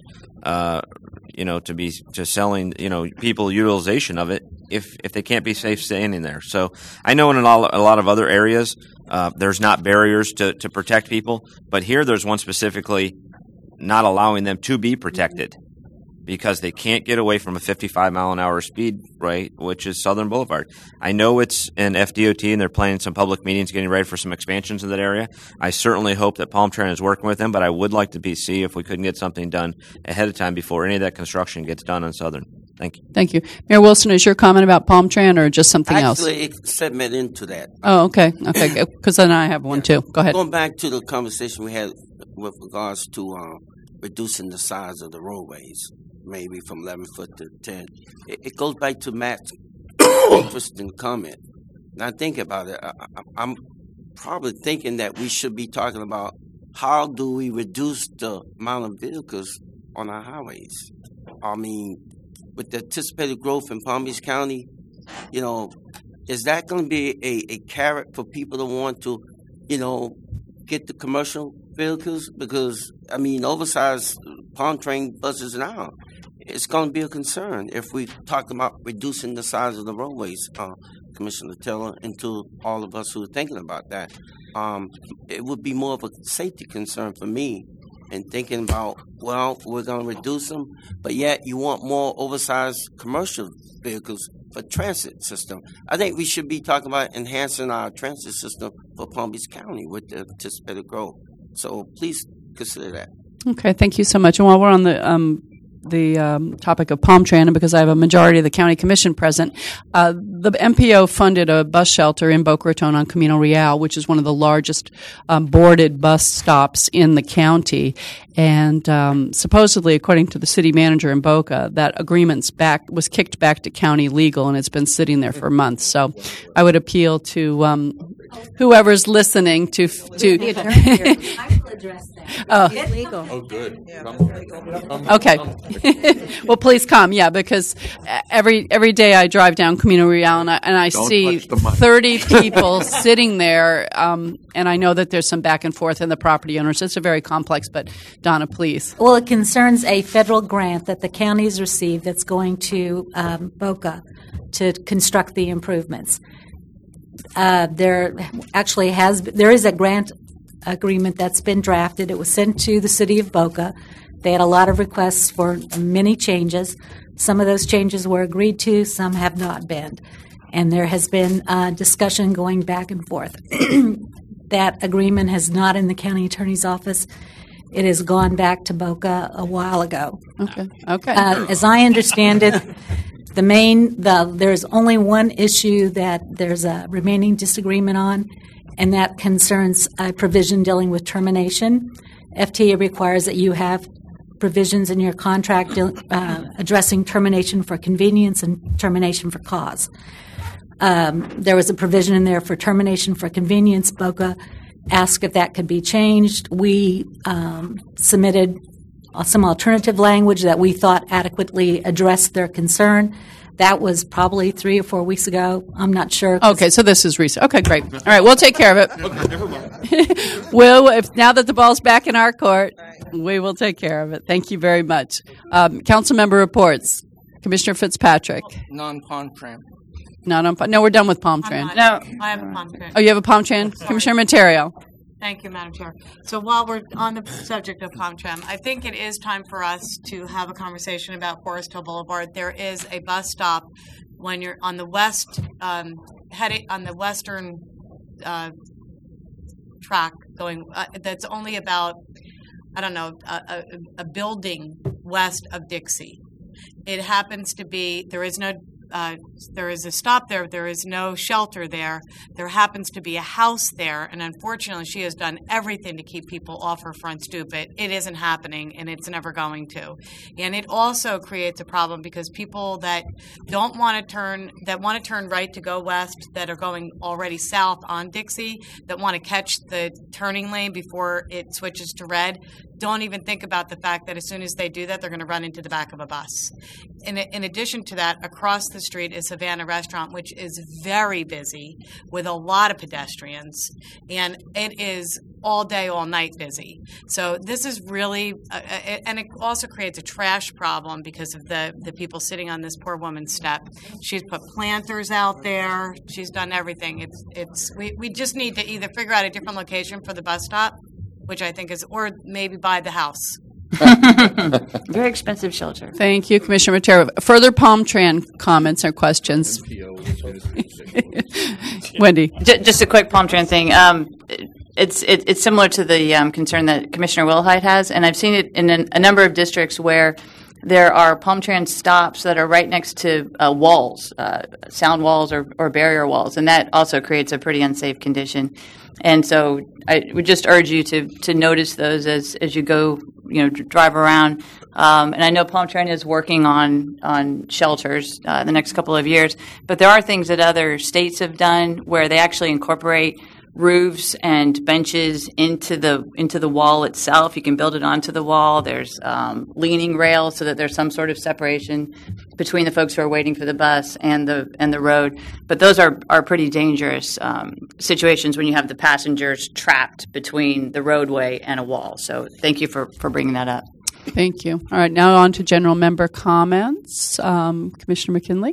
to selling, people utilization of it if they can't be safe standing there. So I know in a lot of other areas there's not barriers to protect people, but here there's one specifically not allowing them to be protected because they can't get away from a 55-mile-an-hour speed, right, which is Southern Boulevard. I know it's an FDOT, and they're planning some public meetings, getting ready for some expansions in that area. I certainly hope that Palm Tran is working with them, but I would like to see if we couldn't get something done ahead of time before any of that construction gets done on Southern. Thank you. Thank you. Mayor Wilson, is your comment about Palm Tran or just something else? Actually, it segment into that. Oh, okay. Okay, because then I have one, too. Go ahead. Going back to the conversation we had with regards to reducing the size of the roadways, maybe from 11 foot to 10. It goes back to Matt's interesting comment. Now, think about it. I'm probably thinking that we should be talking about how do we reduce the amount of vehicles on our highways. I mean, with the anticipated growth in Palm Beach County, is that going to be a carrot for people to want to, get the commercial vehicles? Because, oversized Palm Tran buses now, it's going to be a concern if we talk about reducing the size of the roadways, Commissioner Taylor, and to all of us who are thinking about that. It would be more of a safety concern for me in thinking about, we're going to reduce them, but yet you want more oversized commercial vehicles for transit system. I think we should be talking about enhancing our transit system for Palm Beach County with the anticipated growth. So please consider that. Okay, thank you so much. And while we're on the topic of Palm Tran, and because I have a majority of the county commission present, the MPO funded a bus shelter in Boca Raton on Camino Real, which is one of the largest boarded bus stops in the county. And supposedly, according to the city manager in Boca, that agreement was kicked back to county legal, and it's been sitting there for months. So I would appeal to whoever's listening to The attorney here. I will address that. Oh. It's legal. Oh, good. Okay. Well, please come. Yeah, because every day I drive down Camino Real and I Don't see touch the mic. 30 people sitting there, and I know that there's some back and forth in the property owners. It's a very complex, but Donna, please. Well, it concerns a federal grant that the county has received that's going to Boca to construct the improvements. There is a grant agreement that's been drafted. It was sent to the city of Boca. They had a lot of requests for many changes. Some of those changes were agreed to, some have not been. And there has been discussion going back and forth. That agreement is not in the county attorney's office. It has gone back to Boca a while ago. Okay. Okay. As I understand it, there's only one issue that there's a remaining disagreement on, and that concerns a provision dealing with termination. FTA requires that you have provisions in your contract addressing termination for convenience and termination for cause. There was a provision in there for termination for convenience. Boca asked if that could be changed. We submitted some alternative language that we thought adequately addressed their concern. That was probably 3 or 4 weeks ago. I'm not sure. Okay, so this is recent. Okay, great. All right, we'll take care of it. Now that the ball's back in our court, we will take care of it. Thank you very much. Council member reports. Commissioner Fitzpatrick. Non-Palm Tran. No, we're done with Palm Tran. No, I have a Palm Tran. Oh, you have a Palm Tran? Commissioner Materio. Thank you, Madam Chair. So while we're on the subject of Palm Tran, I think it is time for us to have a conversation about Forest Hill Boulevard. There is a bus stop when you're on the west, heading on the western track going. That's only about, I don't know, a building west of Dixie. It happens to be there is a stop there. There is no shelter there. There happens to be a house there, and unfortunately, she has done everything to keep people off her front stoop. It isn't happening, and it's never going to. And it also creates a problem because people that want to turn right to go west, that are going already south on Dixie, that want to catch the turning lane before it switches to red, don't even think about the fact that as soon as they do that, they're going to run into the back of a bus. In addition to that, across the street is Havana Restaurant, which is very busy with a lot of pedestrians, and it is all day, all night busy. So this is really, and it also creates a trash problem because of the people sitting on this poor woman's step. She's put planters out there. She's done everything. We just need to either figure out a different location for the bus stop, which I think is, or maybe buy the house. Very expensive shelter. Thank you, Commissioner Matera. Further Palm Tran comments or questions? Wendy. Just a quick Palm Tran thing. It's similar to the concern that Commissioner Wilhite has, and I've seen it in a number of districts where there are Palm Tran stops that are right next to walls, sound walls or barrier walls, and that also creates a pretty unsafe condition. And so I would just urge you to notice those as you go, drive around. And I know Palm Tran is working on shelters the next couple of years, but there are things that other states have done where they actually incorporate roofs and benches into the wall itself. You can build it onto the wall. There's leaning rails so that there's some sort of separation between the folks who are waiting for the bus and the road. But those are pretty dangerous situations when you have the passengers trapped between the roadway and a wall. So thank you for bringing that up. Thank you. All right, now on to general member comments. Commissioner McKinley.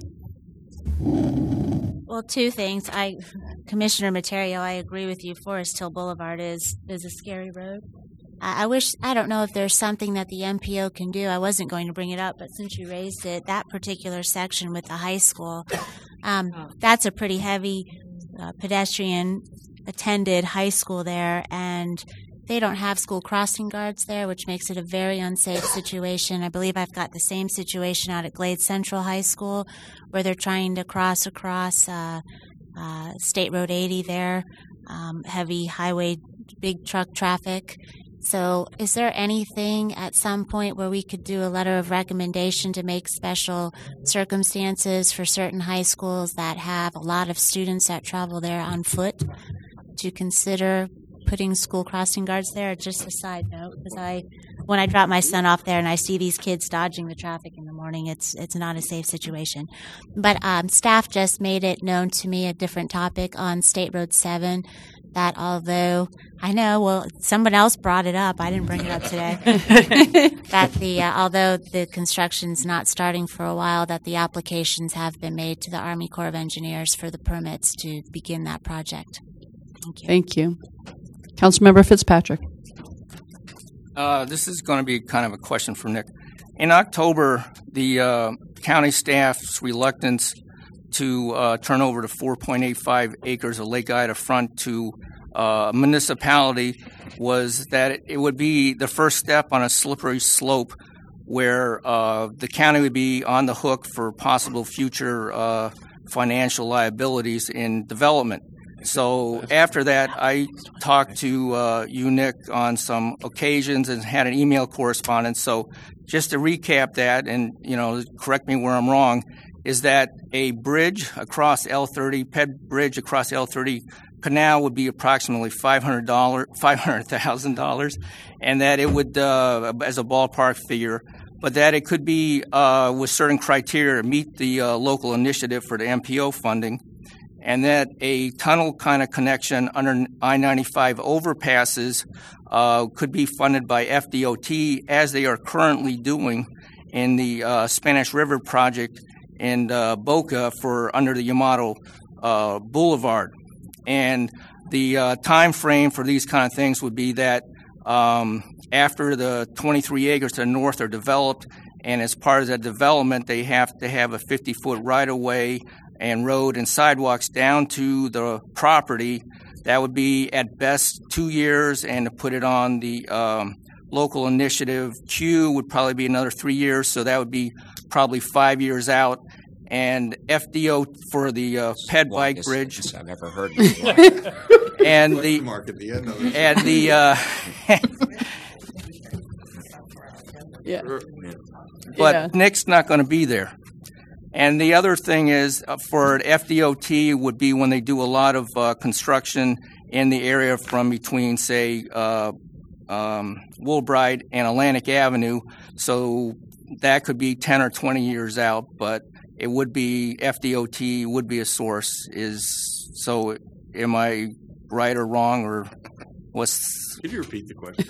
Well, two things. Commissioner Materio, I agree with you. Forest Hill Boulevard is a scary road. I don't know if there's something that the MPO can do. I wasn't going to bring it up, but since you raised it, that particular section with the high school, that's a pretty heavy pedestrian-attended high school there, and they don't have school crossing guards there, which makes it a very unsafe situation. I believe I've got the same situation out at Glade Central High School, where they're trying to cross across State Road 80 there, heavy highway, big truck traffic. So is there anything at some point where we could do a letter of recommendation to make special circumstances for certain high schools that have a lot of students that travel there on foot to consider putting school crossing guards there? Just a side note, because when I drop my son off there and I see these kids dodging the traffic in the morning, it's not a safe situation. But staff just made it known to me, a different topic on State Road 7, that although someone else brought it up, I didn't bring it up today, that although the construction's not starting for a while, that the applications have been made to the Army Corps of Engineers for the permits to begin that project. Thank you. Thank you. Councilmember Fitzpatrick. This is going to be kind of a question for Nick. In October, the county staff's reluctance to turn over the 4.85 acres of Lake Ida front to a municipality was that it would be the first step on a slippery slope where the county would be on the hook for possible future financial liabilities in development. So after that, I talked to you, Nick, on some occasions and had an email correspondence. So just to recap that, and correct me where I'm wrong, is that a bridge across L30, PED bridge across L30 canal would be approximately $500,000, and that it would, as a ballpark figure, but that it could be with certain criteria meet the local initiative for the MPO funding, and that a tunnel kind of connection under I-95 overpasses could be funded by FDOT, as they are currently doing in the Spanish River project in Boca for under the Yamato Boulevard. And the time frame for these kind of things would be that after the 23 acres to the north are developed, and as part of that development, they have to have a 50-foot right-of-way and road and sidewalks down to the property. That would be at best 2 years, and to put it on the local initiative queue would probably be another 3 years, so that would be probably 5 years out. And FDO for the PED bike bridge. I've never heard and but Nick's not going to be there. And the other thing is for FDOT would be when they do a lot of construction in the area from between, say, Woolbright and Atlantic Avenue. So that could be 10 or 20 years out, but it would be FDOT would be a source. So am I right or wrong, or what's? Could you repeat the question?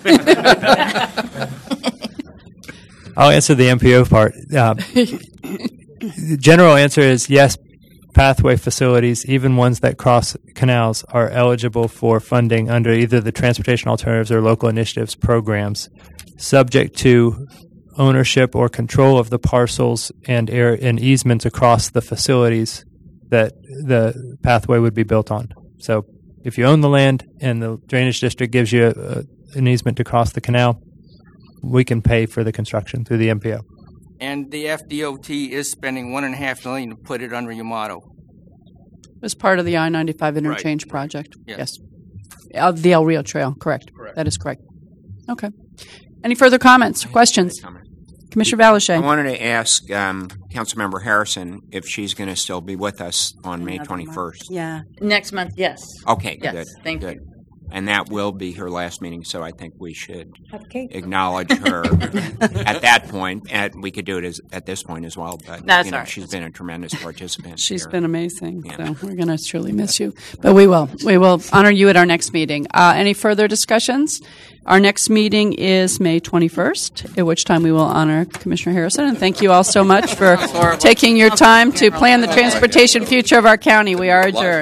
I'll answer the MPO part. The general answer is yes. Pathway facilities, even ones that cross canals, are eligible for funding under either the Transportation Alternatives or Local Initiatives programs, subject to ownership or control of the parcels and easements across the facilities that the pathway would be built on. So if you own the land and the drainage district gives you an easement to cross the canal, we can pay for the construction through the MPO. And the FDOT is spending $1.5 million to put it under Yamato. As part of the I-95 interchange project. Yes. The El Rio Trail, correct. That is correct. Okay. Any further comments or questions? Commissioner Valichet. I wanted to ask Councilmember Harrison if she's going to still be with us on May 21st. Yeah. Next month, yes. Okay, yes, good. Thank good. you. And that will be her last meeting, so I think we should Have cake. acknowledge her at that point. And we could do it at this point as well. But That's all right. she's been a tremendous participant. She's here. been amazing. Yeah. So we're going to truly miss you. But we will honor you at our next meeting. Any further discussions? Our next meeting is May 21st, at which time we will honor Commissioner Harrison. And thank you all so much for taking your time to plan the transportation future of our county. We are adjourned.